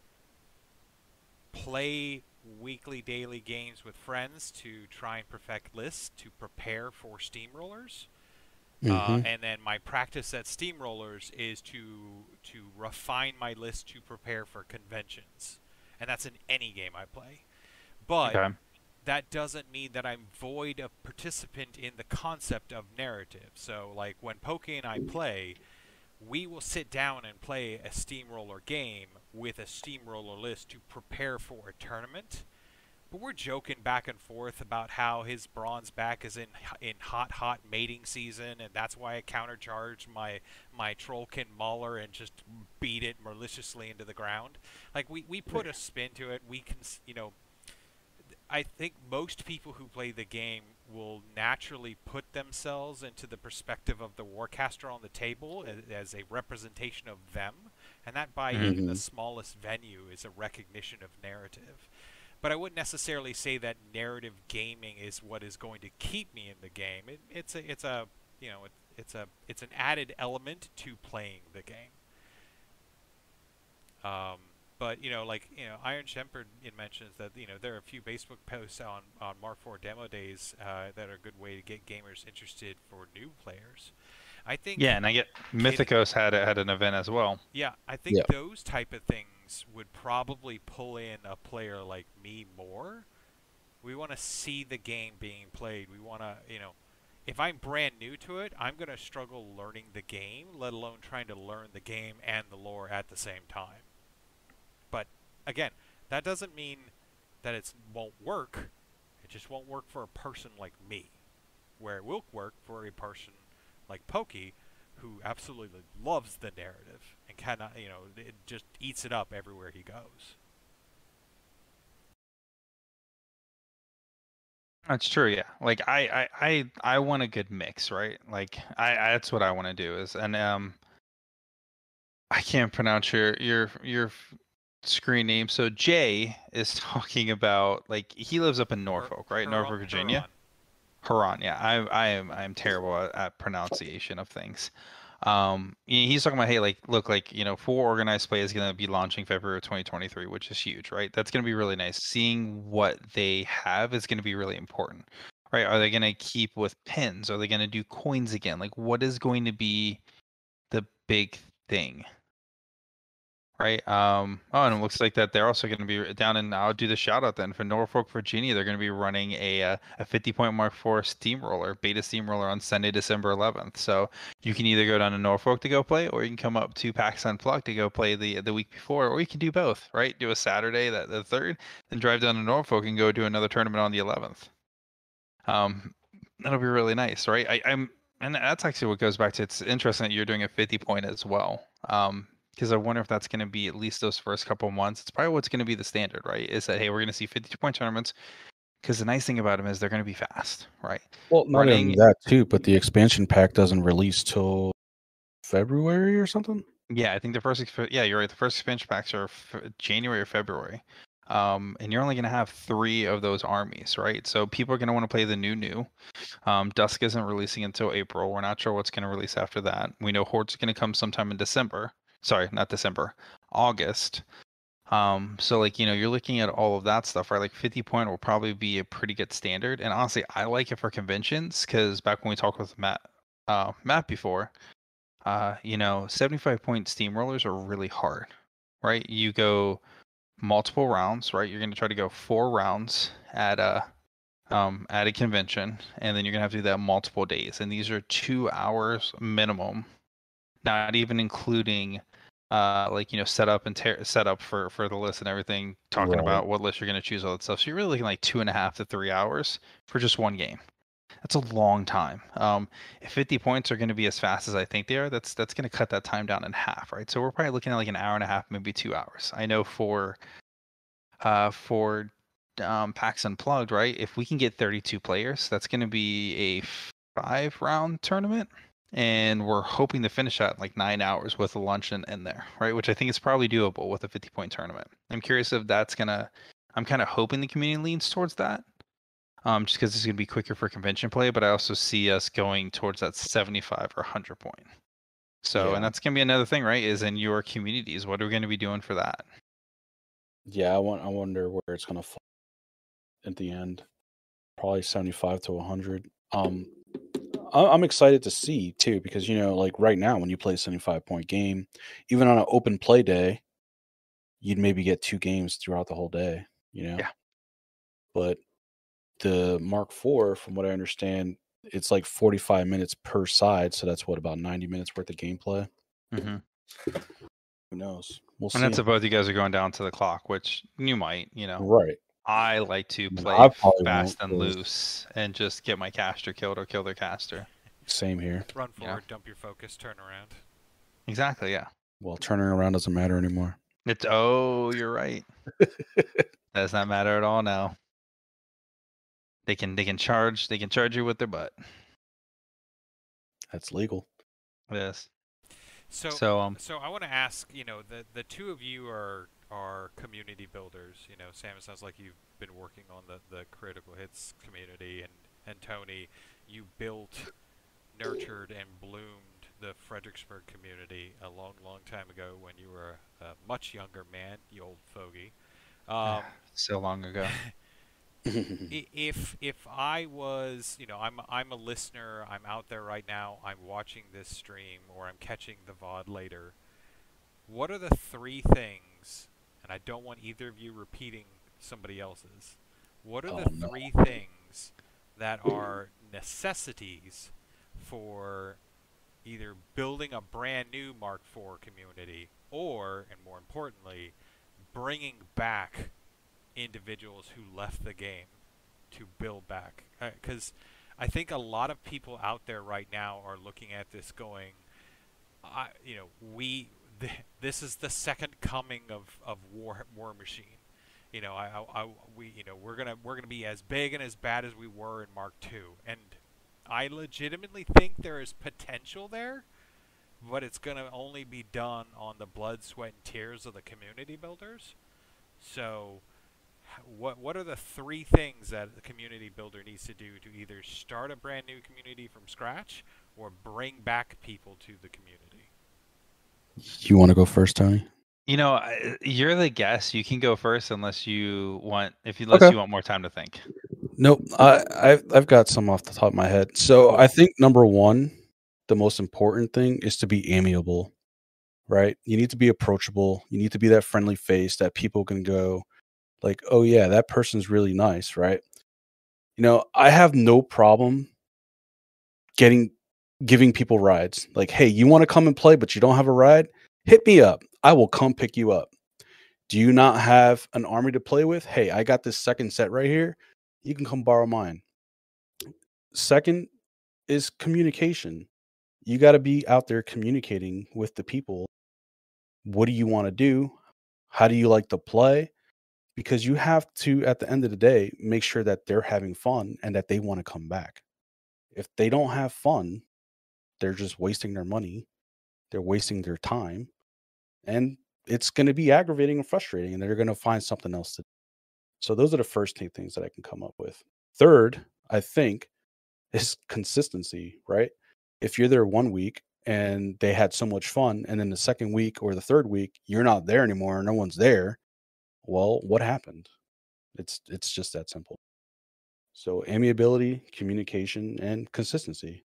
play weekly, daily games with friends to try and perfect lists to prepare for steamrollers. Uh, Mhm. and then my practice at steamrollers is to to refine my list to prepare for conventions, and that's in any game I play. But Okay. that doesn't mean that I'm void of participant in the concept of narrative. So, like when Poke and I play, we will sit down and play a steamroller game with a steamroller list to prepare for a tournament. But we're joking back and forth about how his bronze back is in in hot, hot mating season, and that's why I countercharged my my Trollkin Mauler and just beat it maliciously into the ground. Like we, we put a spin to it. We can, you know, I think most people who play the game will naturally put themselves into the perspective of the Warcaster on the table as, as a representation of them, and that by even the Mhm. smallest venue is a recognition of narrative. But I wouldn't necessarily say that narrative gaming is what is going to keep me in the game. It, it's a, it's a, you know, it, it's a, it's an added element to playing the game. Um, but you know, like you know, Iron Shepherd it mentions that you know there are a few Facebook posts on on Mark four demo days uh, that are a good way to get gamers interested for new players. I Yeah, think and I get getting Mythicos had a, had an event as well. yeah, I think Yeah. those type of things would probably pull in a player like me more. We want to see the game being played. We want to, you know, if I'm brand new to it, I'm going to struggle learning the game, let alone trying to learn the game and the lore at the same time. But again, that doesn't mean that it won't work. It just won't work for a person like me. Where it will work for a person like Pokey, who absolutely loves the narrative and cannot, you know, it just eats it up everywhere he goes. That's true, yeah. Like I, I, I, I want a good mix, right? Like I, I that's what I want to do is, and um, I can't pronounce your your your f- screen name. So Jay is talking about like he lives up in Her, Norfolk, right? Huron, Norfolk, Virginia. Huron. Huron, yeah. I, I am, I am terrible at, at pronunciation of things. Um, he- he's talking about, hey, like, look, like, you know, for organized play is going to be launching February of twenty twenty-three, which is huge, right? That's going to be really nice. Seeing what they have is going to be really important, right? Are they going to keep with pins? Are they going to do coins again? Like, what is going to be the big thing, right? Um, oh, and it looks like that they're also going to be down in, I'll do the shout out then for Norfolk, Virginia. They're going to be running a uh, a fifty point Mark four steamroller, beta steamroller on Sunday, December eleventh. So you can either go down to Norfolk to go play, or you can come up to PAX Unplugged to go play the the week before, or you can do both, right? Do a Saturday, that the third, then drive down to Norfolk and go do another tournament on the eleventh. Um, that'll be really nice, right? I, I'm, and that's actually what goes back to. It's interesting that you're doing a fifty point as well. Um, because I wonder if that's going to be at least those first couple months. It's probably what's going to be the standard, right? Is that hey, we're going to see fifty-two point tournaments. Because the nice thing about them is they're going to be fast, right? Well, not only Running, that too, but the expansion pack doesn't release till February or something. yeah, I think the first, exp- yeah, you're right. The first expansion packs are f- January or February. Um, and you're only going to have three of those armies, right? So people are going to want to play the new new. Um, Dusk isn't releasing until April. We're not sure what's going to release after that. We know Horde's going to come sometime in December. Sorry, not December, August. Um, so like you know, you're looking at all of that stuff, right? Like fifty point will probably be a pretty good standard. And honestly, I like it for conventions because back when we talked with Matt, uh, Matt before, uh, you know, seventy-five point steamrollers are really hard, right? You go multiple rounds, right? You're going to try to go four rounds at a um, at a convention, and then you're gonna have to do that multiple days. And these are two hours minimum, not even including uh, like you know setup and ter- setup for for the list and everything. Talking Right. about what list you're gonna choose, all that stuff. So you're really looking like two and a half to three hours for just one game. That's a long time. Um, if fifty points are going to be as fast as I think they are, that's that's going to cut that time down in half, right? So we're probably looking at like an hour and a half, maybe two hours. I know for uh, for um, PAX Unplugged, right? If we can get thirty-two players, that's going to be a five round tournament. And we're hoping to finish that in like nine hours with a lunch in, in there, right? Which I think is probably doable with a fifty point tournament. I'm curious if that's going to, I'm kind of hoping the community leans towards that. Um, just because it's going to be quicker for convention play, but I also see us going towards that seventy-five or one hundred point. So, Yeah. and that's going to be another thing, right? Is in your communities, what are we going to be doing for that? Yeah, I want. I wonder where it's gonna fall at the end. Probably seventy-five to one hundred. Um, I- I'm excited to see too because you know, like right now, when you play a seventy-five point game, even on an open play day, you'd maybe get two games throughout the whole day. You know, Yeah. but the Mark four, from what I understand, it's like forty-five minutes per side, so that's what about ninety minutes worth of gameplay. Mm-hmm. Who knows? We'll And see. that's if both you guys are going down to the clock, which you might, you know. Right. I like to No, play I probably won't. fast and 'Cause loose and just get my caster killed or kill their caster. same here. Run Yeah. forward, dump your focus, turn around. Exactly, yeah. Well, turning around doesn't matter anymore. It's oh, you're right. Does not matter at all now. They can they can charge they can charge you with their butt. That's legal. It is. So, So um so I want to ask, you know, the the two of you are are community builders. You know, Sam, it sounds like you've been working on the the critical hits community, and and Tony, you built, nurtured, and bloomed the Fredericksburg community a long, long time ago when you were a much younger man, you old fogey. Um, so long ago. if if I was, you know, I'm I'm a listener, I'm out there right now, I'm watching this stream, or I'm catching the V O D later. What are the three things? And I don't want either of you repeating somebody else's. What are Oh, the no. three things that are necessities for either building a brand new Mark four community or, and more importantly, bringing back individuals who left the game to build back? Because uh, I think a lot of people out there right now are looking at this going, I, you know, we th- this is the second coming of, of War War Machine. You know, I, I, I, we, you know, we're gonna we're gonna be as big and as bad as we were in Mark two, and I legitimately think there is potential there, but it's gonna only be done on the blood, sweat, and tears of the community builders. So, what what are the three things that the community builder needs to do to either start a brand new community from scratch or bring back people to the community? You want to go first, Tony? You know, I- you're the guest. You can go first unless you want, if you, unless Okay. you want more time to think. Nope. I, I've I've got some off the top of my head. So Cool. I think number one, the most important thing is to be amiable, right? You need to be approachable. You need to be that friendly face that people can go like, oh yeah, that person's really nice, right? You know, I have no problem getting giving people rides. Like, hey, you want to come and play, but you don't have a ride? Hit me up. I will come pick you up. Do you not have an army to play with? Hey, I got this second set right here. You can come borrow mine. Second is communication. You got to be out there communicating with the people. What do you want to do? How do you like to play? Because you have to, at the end of the day, make sure that they're having fun and that they want to come back. If they don't have fun, they're just wasting their money. They're wasting their time. And it's going to be aggravating and frustrating, and they're going to find something else to do. So those are the first two things that I can come up with. Third, I think, is consistency, right? If you're there one week and they had so much fun, and then the second week or the third week, you're not there anymore, no one's there, well, what happened? It's it's just that simple. So amiability, communication, and consistency.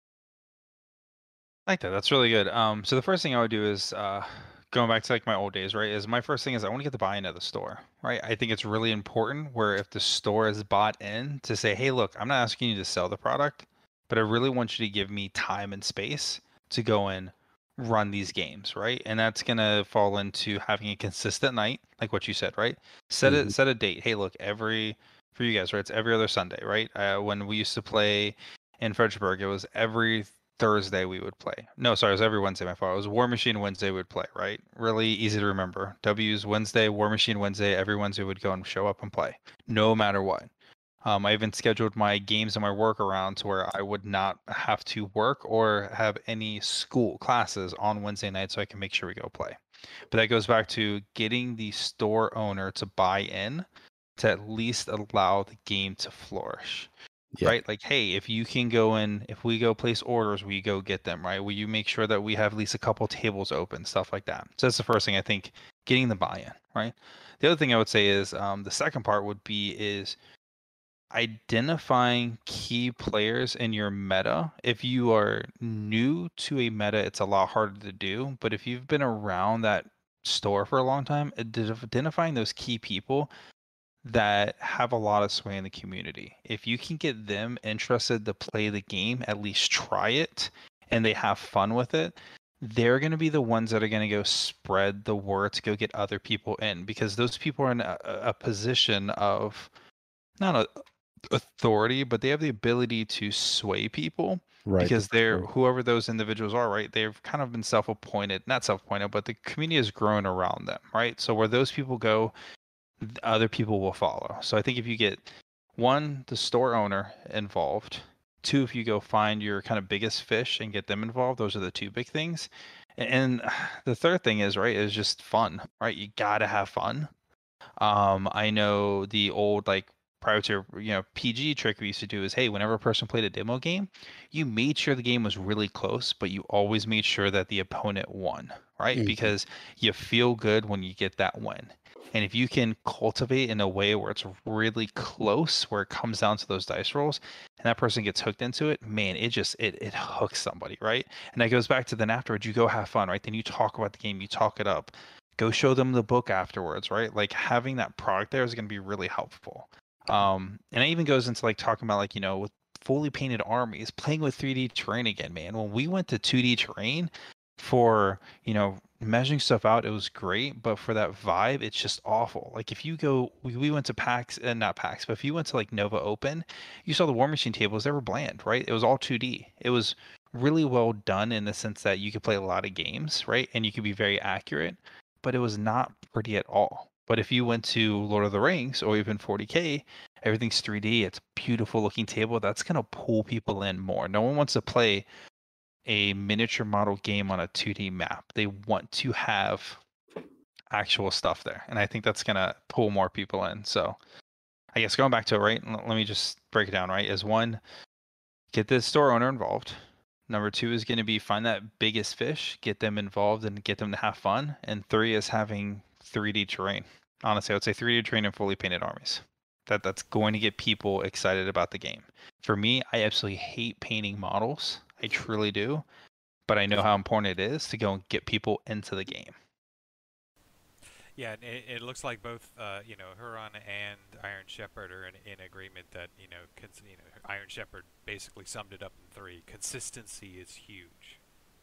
I like that. That's really good. Um, so the first thing I would do is uh, going back to like my old days, right? Is my first thing is I want to get the buy-in of the store, right? I think it's really important where if the store is bought in to say, hey, look, I'm not asking you to sell the product, but I really want you to give me time and space to go and run these games, right? And that's gonna fall into having a consistent night, like what you said, right? Set Mhm. it, set a date. Hey, look, every for you guys, right? It's every other Sunday, right? Uh, when we used to play in Fredericksburg, it was every Thursday we would play. No, sorry, it was every Wednesday. My fault. It was War Machine Wednesday we would play, right? Really easy to remember. W's Wednesday, War Machine Wednesday. Every Wednesday we would go and show up and play, no matter what. Um, I even scheduled my games and my work around to where I would not have to work or have any school classes on Wednesday night, so I can make sure we go play. But that goes back to getting the store owner to buy in to at least allow the game to flourish. Yeah. Right? Like, hey, if you can go in, if we go place orders, we go get them, right? Will you make sure that we have at least a couple tables open, stuff like that? So that's the first thing I think, getting the buy-in, right? The other thing I would say is um, the second part would be is identifying key players in your meta. If you are new to a meta, it's a lot harder to do. But if you've been around that store for a long time, identifying those key people that have a lot of sway in the community. If you can get them interested to play the game, at least try it, and they have fun with it, they're going to be the ones that are going to go spread the word to go get other people in, because those people are in a, a position of not a authority, but they have the ability to sway people. Right. Because they're Right. whoever those individuals are, right? They've kind of been self-appointed, not self-appointed, but the community has grown around them, right? So where those people go, other people will follow. So I think if you get one, the store owner involved, two, if you go find your kind of biggest fish and get them involved, those are the two big things. And the third thing is, right, is just fun, right? You gotta have fun. Um, I know the old like prior to, you know, P G trick we used to do is, hey, whenever a person played a demo game, you made sure the game was really close, but you always made sure that the opponent won, right? Mhm. Because you feel good when you get that win. And if you can cultivate in a way where it's really close, where it comes down to those dice rolls, and that person gets hooked into it, man, it just it it hooks somebody, right? And that goes back to then afterwards, you go have fun, right? Then you talk about the game, you talk it up, go show them the book afterwards, right? Like having that product there is going to be really helpful. Um, and it even goes into like talking about like, you know, with fully painted armies, playing with three D terrain again, man. When we went to two D terrain for, you know, measuring stuff out, it was great, but for that vibe, it's just awful. Like if you go, we, we went to PAX, and uh, not PAX, but if you went to like Nova Open, you saw the War Machine tables, they were bland, right? It was all two D. It was really well done in the sense that you could play a lot of games, right? And you could be very accurate, but it was not pretty at all. But if you went to Lord of the Rings or even forty K, everything's three D. It's a beautiful looking table. That's going to pull people in more. No one wants to play a miniature model game on a two D map. They want to have actual stuff there. And I think that's going to pull more people in. So I guess going back to it, right? Let me just break it down, right? Is one, get the store owner involved. Number two is going to be find that biggest fish, get them involved and get them to have fun. And three is having three D terrain. Honestly, I would say three D terrain and fully painted armies. That that's going to get people excited about the game. For me, I absolutely hate painting models. I truly do. But I know how important it is to go and get people into the game. Yeah, and it, it looks like both, uh, you know, Huron and Iron Shepherd are in, in agreement that, you know, cons you know, Iron Shepherd basically summed it up in three. Consistency is huge.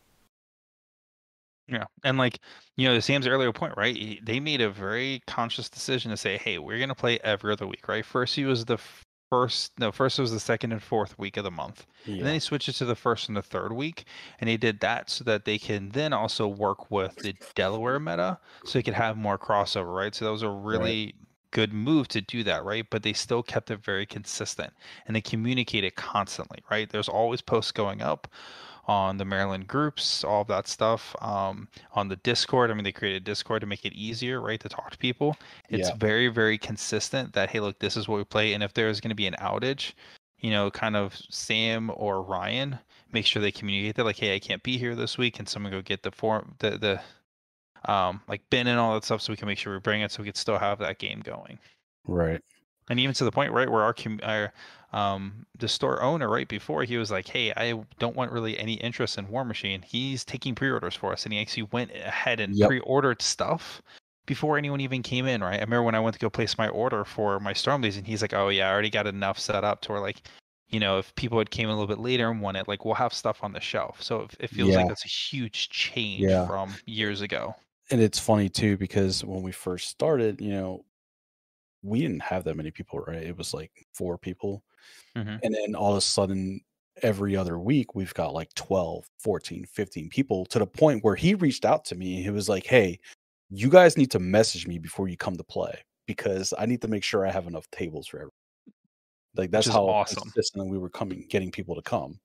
Yeah, and like, you know, Sam's earlier point, right? They made a very conscious decision to say, hey, we're gonna play every other week, right? First, he was the first, no, first it was the second and fourth week of the month, Yeah. and then he switched it to the first and the third week, and they did that so that they can then also work with the Delaware meta, so they could have more crossover, right? So that was a really right. good move to do that, right? But they still kept it very consistent, and they communicated constantly, right? There's always posts going up on the Maryland groups, all of that stuff. Um, on the Discord, I mean, they created Discord to make it easier, right, to talk to people. It's yeah. very, very consistent that, hey, look, this is what we play. And if there's going to be an outage, you know, kind of Sam or Ryan, make sure they communicate that, like, hey, I can't be here this week. Can someone go get the form, the, the, um, like bin and all that stuff so we can make sure we bring it so we can still have that game going. Right. And even to the point, right, where our, our um, the store owner, right before, he was like, hey, I don't want really any interest in War Machine. He's taking pre-orders for us. And he actually went ahead and yep. pre-ordered stuff before anyone even came in, right? I remember when I went to go place my order for my Stormblaze, and he's like, oh, yeah, I already got enough set up to where, like, you know, if people had came a little bit later and wanted, like, we'll have stuff on the shelf. So it, it feels yeah. like that's a huge change yeah. from years ago. And it's funny, too, because when we first started, you know, we didn't have that many people, right? It was like four people. Mm-hmm. And then all of a sudden, every other week, we've got like twelve, fourteen, fifteen people, to the point where he reached out to me. He was like, hey, you guys need to message me before you come to play, because I need to make sure I have enough tables for everyone. Like, that's how awesome. consistent we were coming, getting people to come.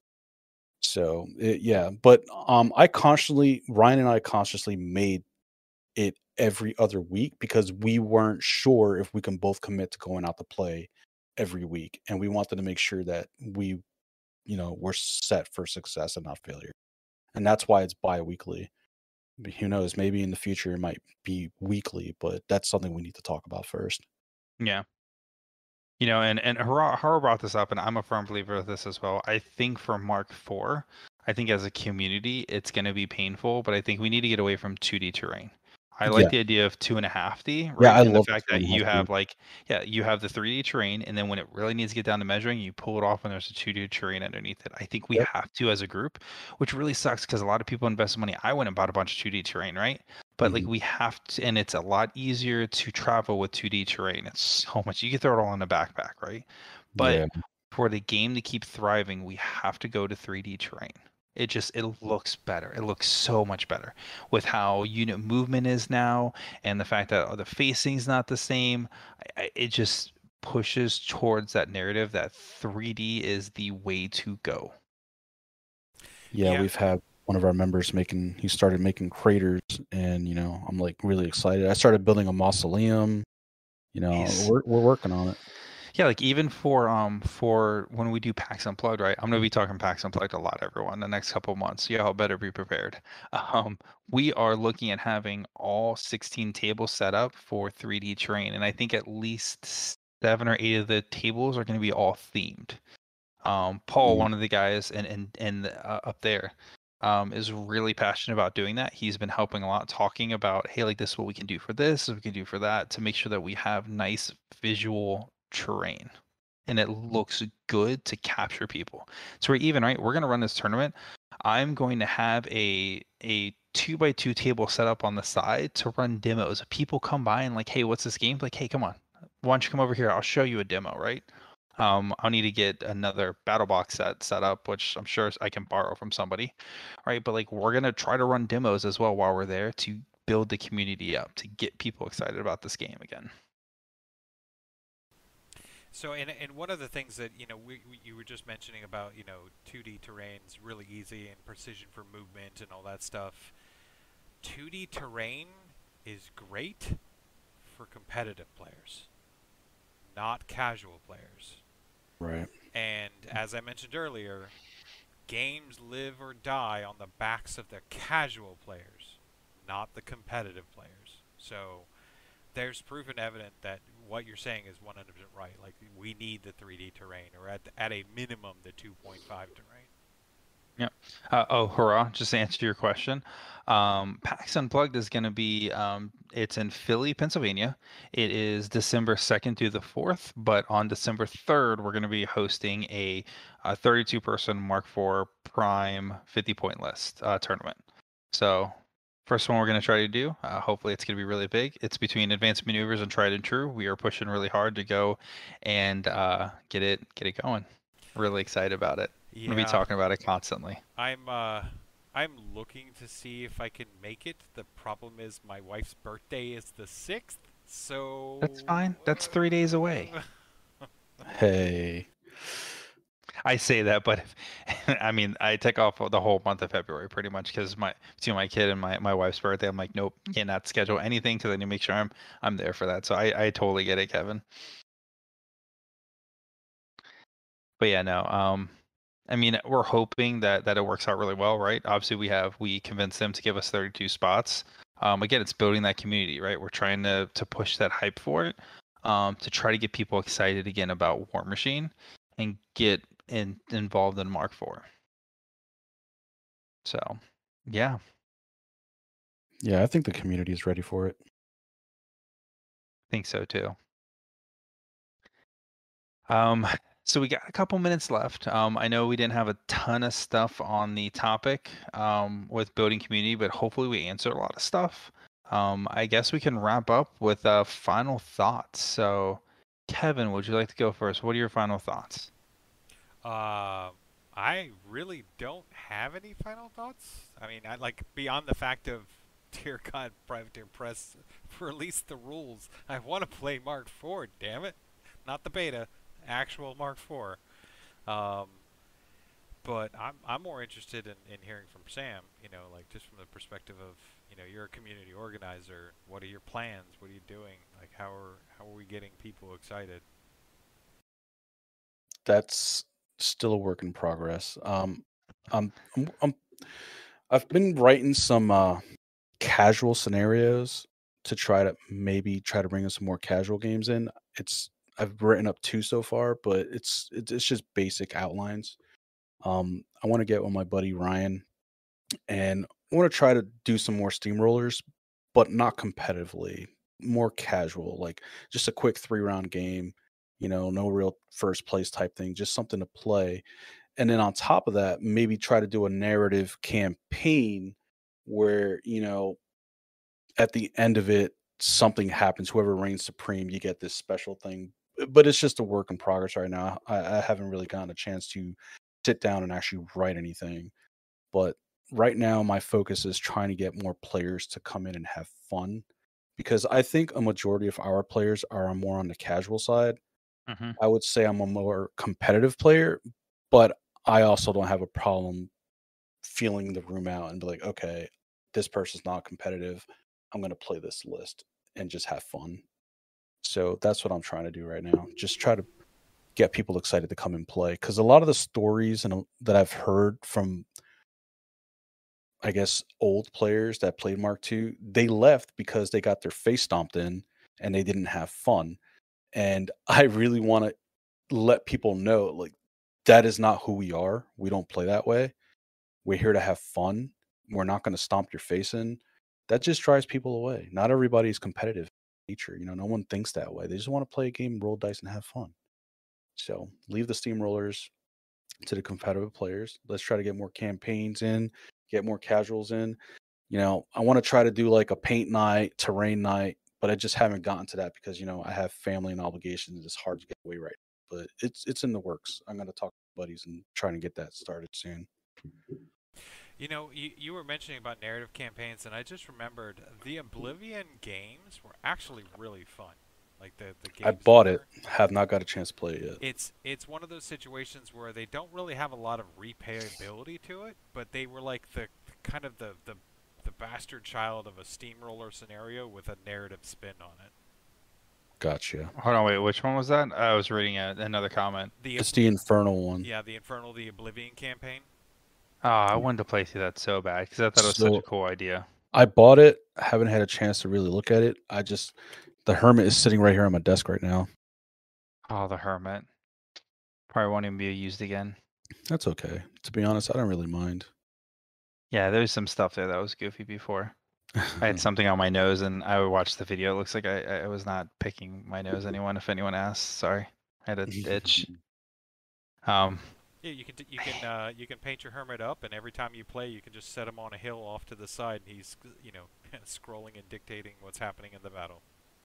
So, it, yeah. But um, I consciously, Ryan and I consciously made it every other week because we weren't sure if we can both commit to going out to play every week, and we wanted to make sure that we, you know, were set for success and not failure. And that's why it's bi-weekly. Who knows, maybe in the future it might be weekly, but that's something we need to talk about first. Yeah. You know, and and Haro brought this up, and I'm a firm believer of this as well. I think for Mark four, I think as a community, it's going to be painful, but I think we need to get away from two D terrain. I like yeah. the idea of two and a half D, right? Yeah, I and love the fact that you have like, yeah, you have the three D terrain, and then when it really needs to get down to measuring, you pull it off when there's a two D terrain underneath it. I think we yep. have to as a group, which really sucks because a lot of people invest money. I went and bought a bunch of two D terrain, right? But mm-hmm. like we have to, and it's a lot easier to travel with two D terrain. It's so much. You can throw it all in a backpack, right? But yeah. for the game to keep thriving, we have to go to three D terrain. It just, it looks better. It looks so much better with how unit movement is now, and the fact that the facing's not the same. I, I, it just pushes towards that narrative that three D is the way to go. Yeah, yeah, we've had one of our members making, he started making craters, and, you know, I'm like really excited. I started building a mausoleum. You know, nice. we're we're working on it. Yeah, like even for um for when we do PAX Unplugged, right? I'm gonna be talking PAX Unplugged a lot, everyone, the next couple months. Y'all better be prepared. Um, we are looking at having all sixteen tables set up for three D terrain, and I think at least seven or eight of the tables are gonna be all themed. Um, Paul, Mm. one of the guys and and and uh, up there, um, is really passionate about doing that. He's been helping a lot, talking about, hey, like this is what we can do for this, we can do for that, to make sure that we have nice visual terrain and it looks good to capture people. So we're even, right? We're gonna run this tournament. I'm going to have a a two by two table set up on the side to run demos. People come by and like, hey, what's this game? Like, hey, come on, why don't you come over here? I'll show you a demo, right? Um, I'll need to get another battle box set set up, which I'm sure I can borrow from somebody, right? But like, we're gonna try to run demos as well while we're there to build the community up, to get people excited about this game again. So, and, and one of the things that, you know, we, we, you were just mentioning about, you know, two D terrain's really easy and precision for movement and all that stuff. two D terrain is great for competitive players, not casual players. Right. And as I mentioned earlier, games live or die on the backs of the casual players, not the competitive players. So there's proof and evident that what you're saying is one hundred percent right. Like, we need the three D terrain, or at at a minimum the two point five terrain. Yeah. Uh, oh, hurrah! Just to answer your question, um, PAX Unplugged is going to be um, it's in Philly, Pennsylvania. It is December second through the fourth, but on December third, we're going to be hosting a, a thirty-two person Mark four Prime fifty point list uh, tournament. So, first one we're going to try to do. Uh, hopefully, it's going to be really big. It's between Advanced Maneuvers and Tried and True. We are pushing really hard to go and uh, get it get it going. Really excited about it. Yeah, I'm gonna be talking about it constantly. I'm uh, I'm looking to see if I can make it. The problem is my wife's birthday is the sixth, so That's fine. That's three days away. Hey. I say that, but if, I mean, I take off the whole month of February pretty much because my between my kid and my, my wife's birthday, I'm like, nope, cannot schedule anything because I need to make sure I'm I'm there for that. So I I totally get it, Kevin. But yeah, no. Um, I mean, we're hoping that that it works out really well, right? Obviously, we have we convinced them to give us thirty-two spots. Um, again, it's building that community, right? We're trying to to push that hype for it, um, to try to get people excited again about War Machine and get in, involved in Mark four. So, yeah, Yeah, I think the community is ready for it. I think so too. Um, so we got a couple minutes left. Um, I know we didn't have a ton of stuff on the topic um, with building community, but hopefully we answered a lot of stuff. Um, I guess we can wrap up with uh, final thoughts. So, Kevin, would you like to go first? What are your final thoughts? Uh, I really don't have any final thoughts. I mean, I like beyond the fact of, dear God, Privateer Press release the rules. I want to play Mark four. Damn it, not the beta, actual Mark four. Um, but I'm I'm more interested in, in hearing from Sam. You know, like just from the perspective of, you know, you're a community organizer. What are your plans? What are you doing? Like, how are how are we getting people excited? That's still a work in progress. Um, I'm, I'm, I'm I've been writing some uh, casual scenarios to try to maybe try to bring in some more casual games in. It's I've written up two so far, but it's it's, it's just basic outlines. Um, I want to get with my buddy Ryan, and I want to try to do some more steamrollers, but not competitively, more casual, like just a quick three round game. You know, no real first place type thing, just something to play. And then on top of that, maybe try to do a narrative campaign where, you know, at the end of it, something happens. Whoever reigns supreme, you get this special thing. But it's just a work in progress right now. I, I haven't really gotten a chance to sit down and actually write anything. But right now, my focus is trying to get more players to come in and have fun, because I think a majority of our players are more on the casual side. Mm-hmm. I would say I'm a more competitive player, but I also don't have a problem feeling the room out and be like, okay, this person's not competitive. I'm going to play this list and just have fun. So that's what I'm trying to do right now. Just try to get people excited to come and play. Because a lot of the stories and that I've heard from, I guess, old players that played Mark two, they left because they got their face stomped in and they didn't have fun. And I really want to let people know, like, that is not who we are. We don't play that way. We're here to have fun. We're not going to stomp your face in. That just drives people away. Not everybody is competitive in nature. You know, no one thinks that way. They just want to play a game, roll dice, and have fun. So leave the steamrollers to the competitive players. Let's try to get more campaigns in, get more casuals in. You know, I want to try to do like a paint night, terrain night, but I just haven't gotten to that because, you know, I have family and obligations. It's hard to get away right now, but it's it's in the works. I'm going to talk to buddies and try to get that started soon. You know, you, you were mentioning about narrative campaigns, and I just remembered the Oblivion games were actually really fun. Like the, the games I bought were, it. Have not got a chance to play it yet. It's it's one of those situations where they don't really have a lot of replayability to it, but they were like the, the kind of the, the the bastard child of a steamroller scenario with a narrative spin on it. Gotcha. Hold on, wait. Which one was that? I was reading a, another comment. The It's the Infernal one. yeah, the Infernal, the Oblivion campaign. Oh, I wanted to play through that so bad because I thought it was such So- a cool idea. I bought it. Haven't had a chance to really look at it. I just the Hermit is sitting right here on my desk right now. Oh, the Hermit. Probably won't even be used again. That's okay. To be honest, I don't really mind. Yeah, there's some stuff there that was goofy before. I had something on my nose and I would watch the video. It looks like I, I was not picking my nose. Anyone, if anyone asks, sorry. I had a itch. Um, Yeah, you can t- you can uh, you can paint your hermit up, and every time you play, you can just set him on a hill off to the side, and he's you know scrolling and dictating what's happening in the battle.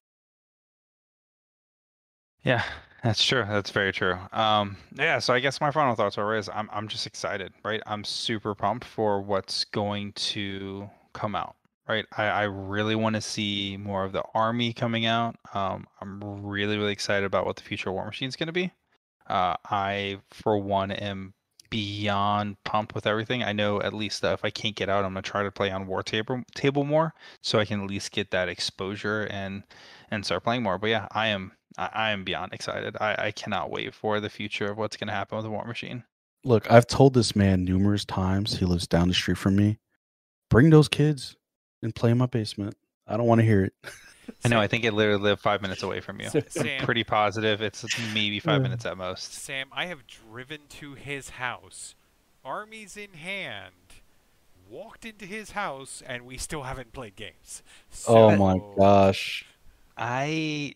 yeah, that's true. That's very true. Um, yeah, so I guess my final thoughts are is I'm I'm just excited, right? I'm super pumped for what's going to come out, right? I, I really want to see more of the army coming out. Um, I'm really, really excited about what the future War Machine is going to be. Uh, I, for one, am beyond pumped with everything. I know at least that if I can't get out, I'm gonna try to play on War Table Table more, so I can at least get that exposure and and start playing more. But yeah, I am I, I am beyond excited. I, I cannot wait for the future of what's gonna happen with the War Machine. Look, I've told this man numerous times. He lives down the street from me. Bring those kids and play in my basement. I don't want to hear it. I know. I think it literally lived five minutes away from you. Sam, I'm pretty positive it's maybe five Yeah. minutes at most. Sam, I have driven to his house, armies in hand, walked into his house, and we still haven't played games. Oh So- my gosh. I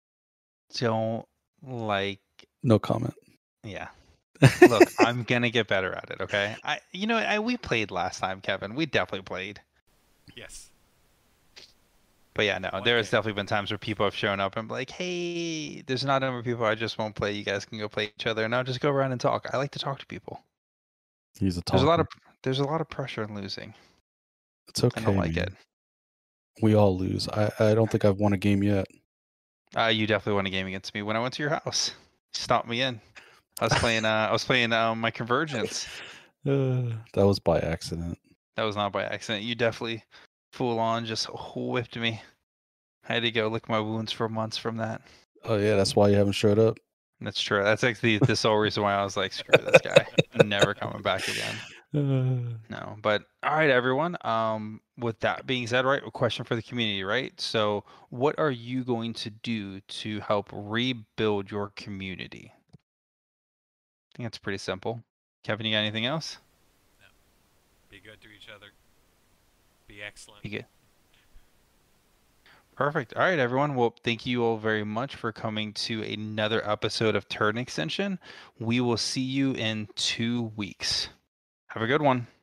don't like. No comment. Yeah. Look, I'm gonna get better at it. Okay. I, you know, I we played last time, Kevin. We definitely played. Yes. But yeah, no, One there has game. definitely been times where people have shown up and be like, "Hey, there's not a number of people. I just won't play. You guys can go play each other, and I'll just go around and talk." I like to talk to people. He's a There's a lot talker. of there's a lot of pressure in losing. It's okay. I don't like man. it. We all lose. I, I don't think I've won a game yet. Uh, you definitely won a game against me when I went to your house. Stomped me in. I was playing. Uh, I was playing um, my convergence. Uh, that was by accident. That was not by accident. You definitely full on just whipped me. I had to go lick my wounds for months from that. Oh yeah, that's why you haven't showed up. That's true. That's like the, the sole reason why I was like, screw this guy. Never coming back again. Uh, No. But all right, everyone. Um, with that being said, right, a question for the community, right? So what are you going to do to help rebuild your community? I think that's pretty simple. Kevin, you got anything else? Be good to each other. Be excellent. Be good. Perfect. All right, everyone. Well, thank you all very much for coming to another episode of Turn Extension. We will see you in two weeks. Have a good one.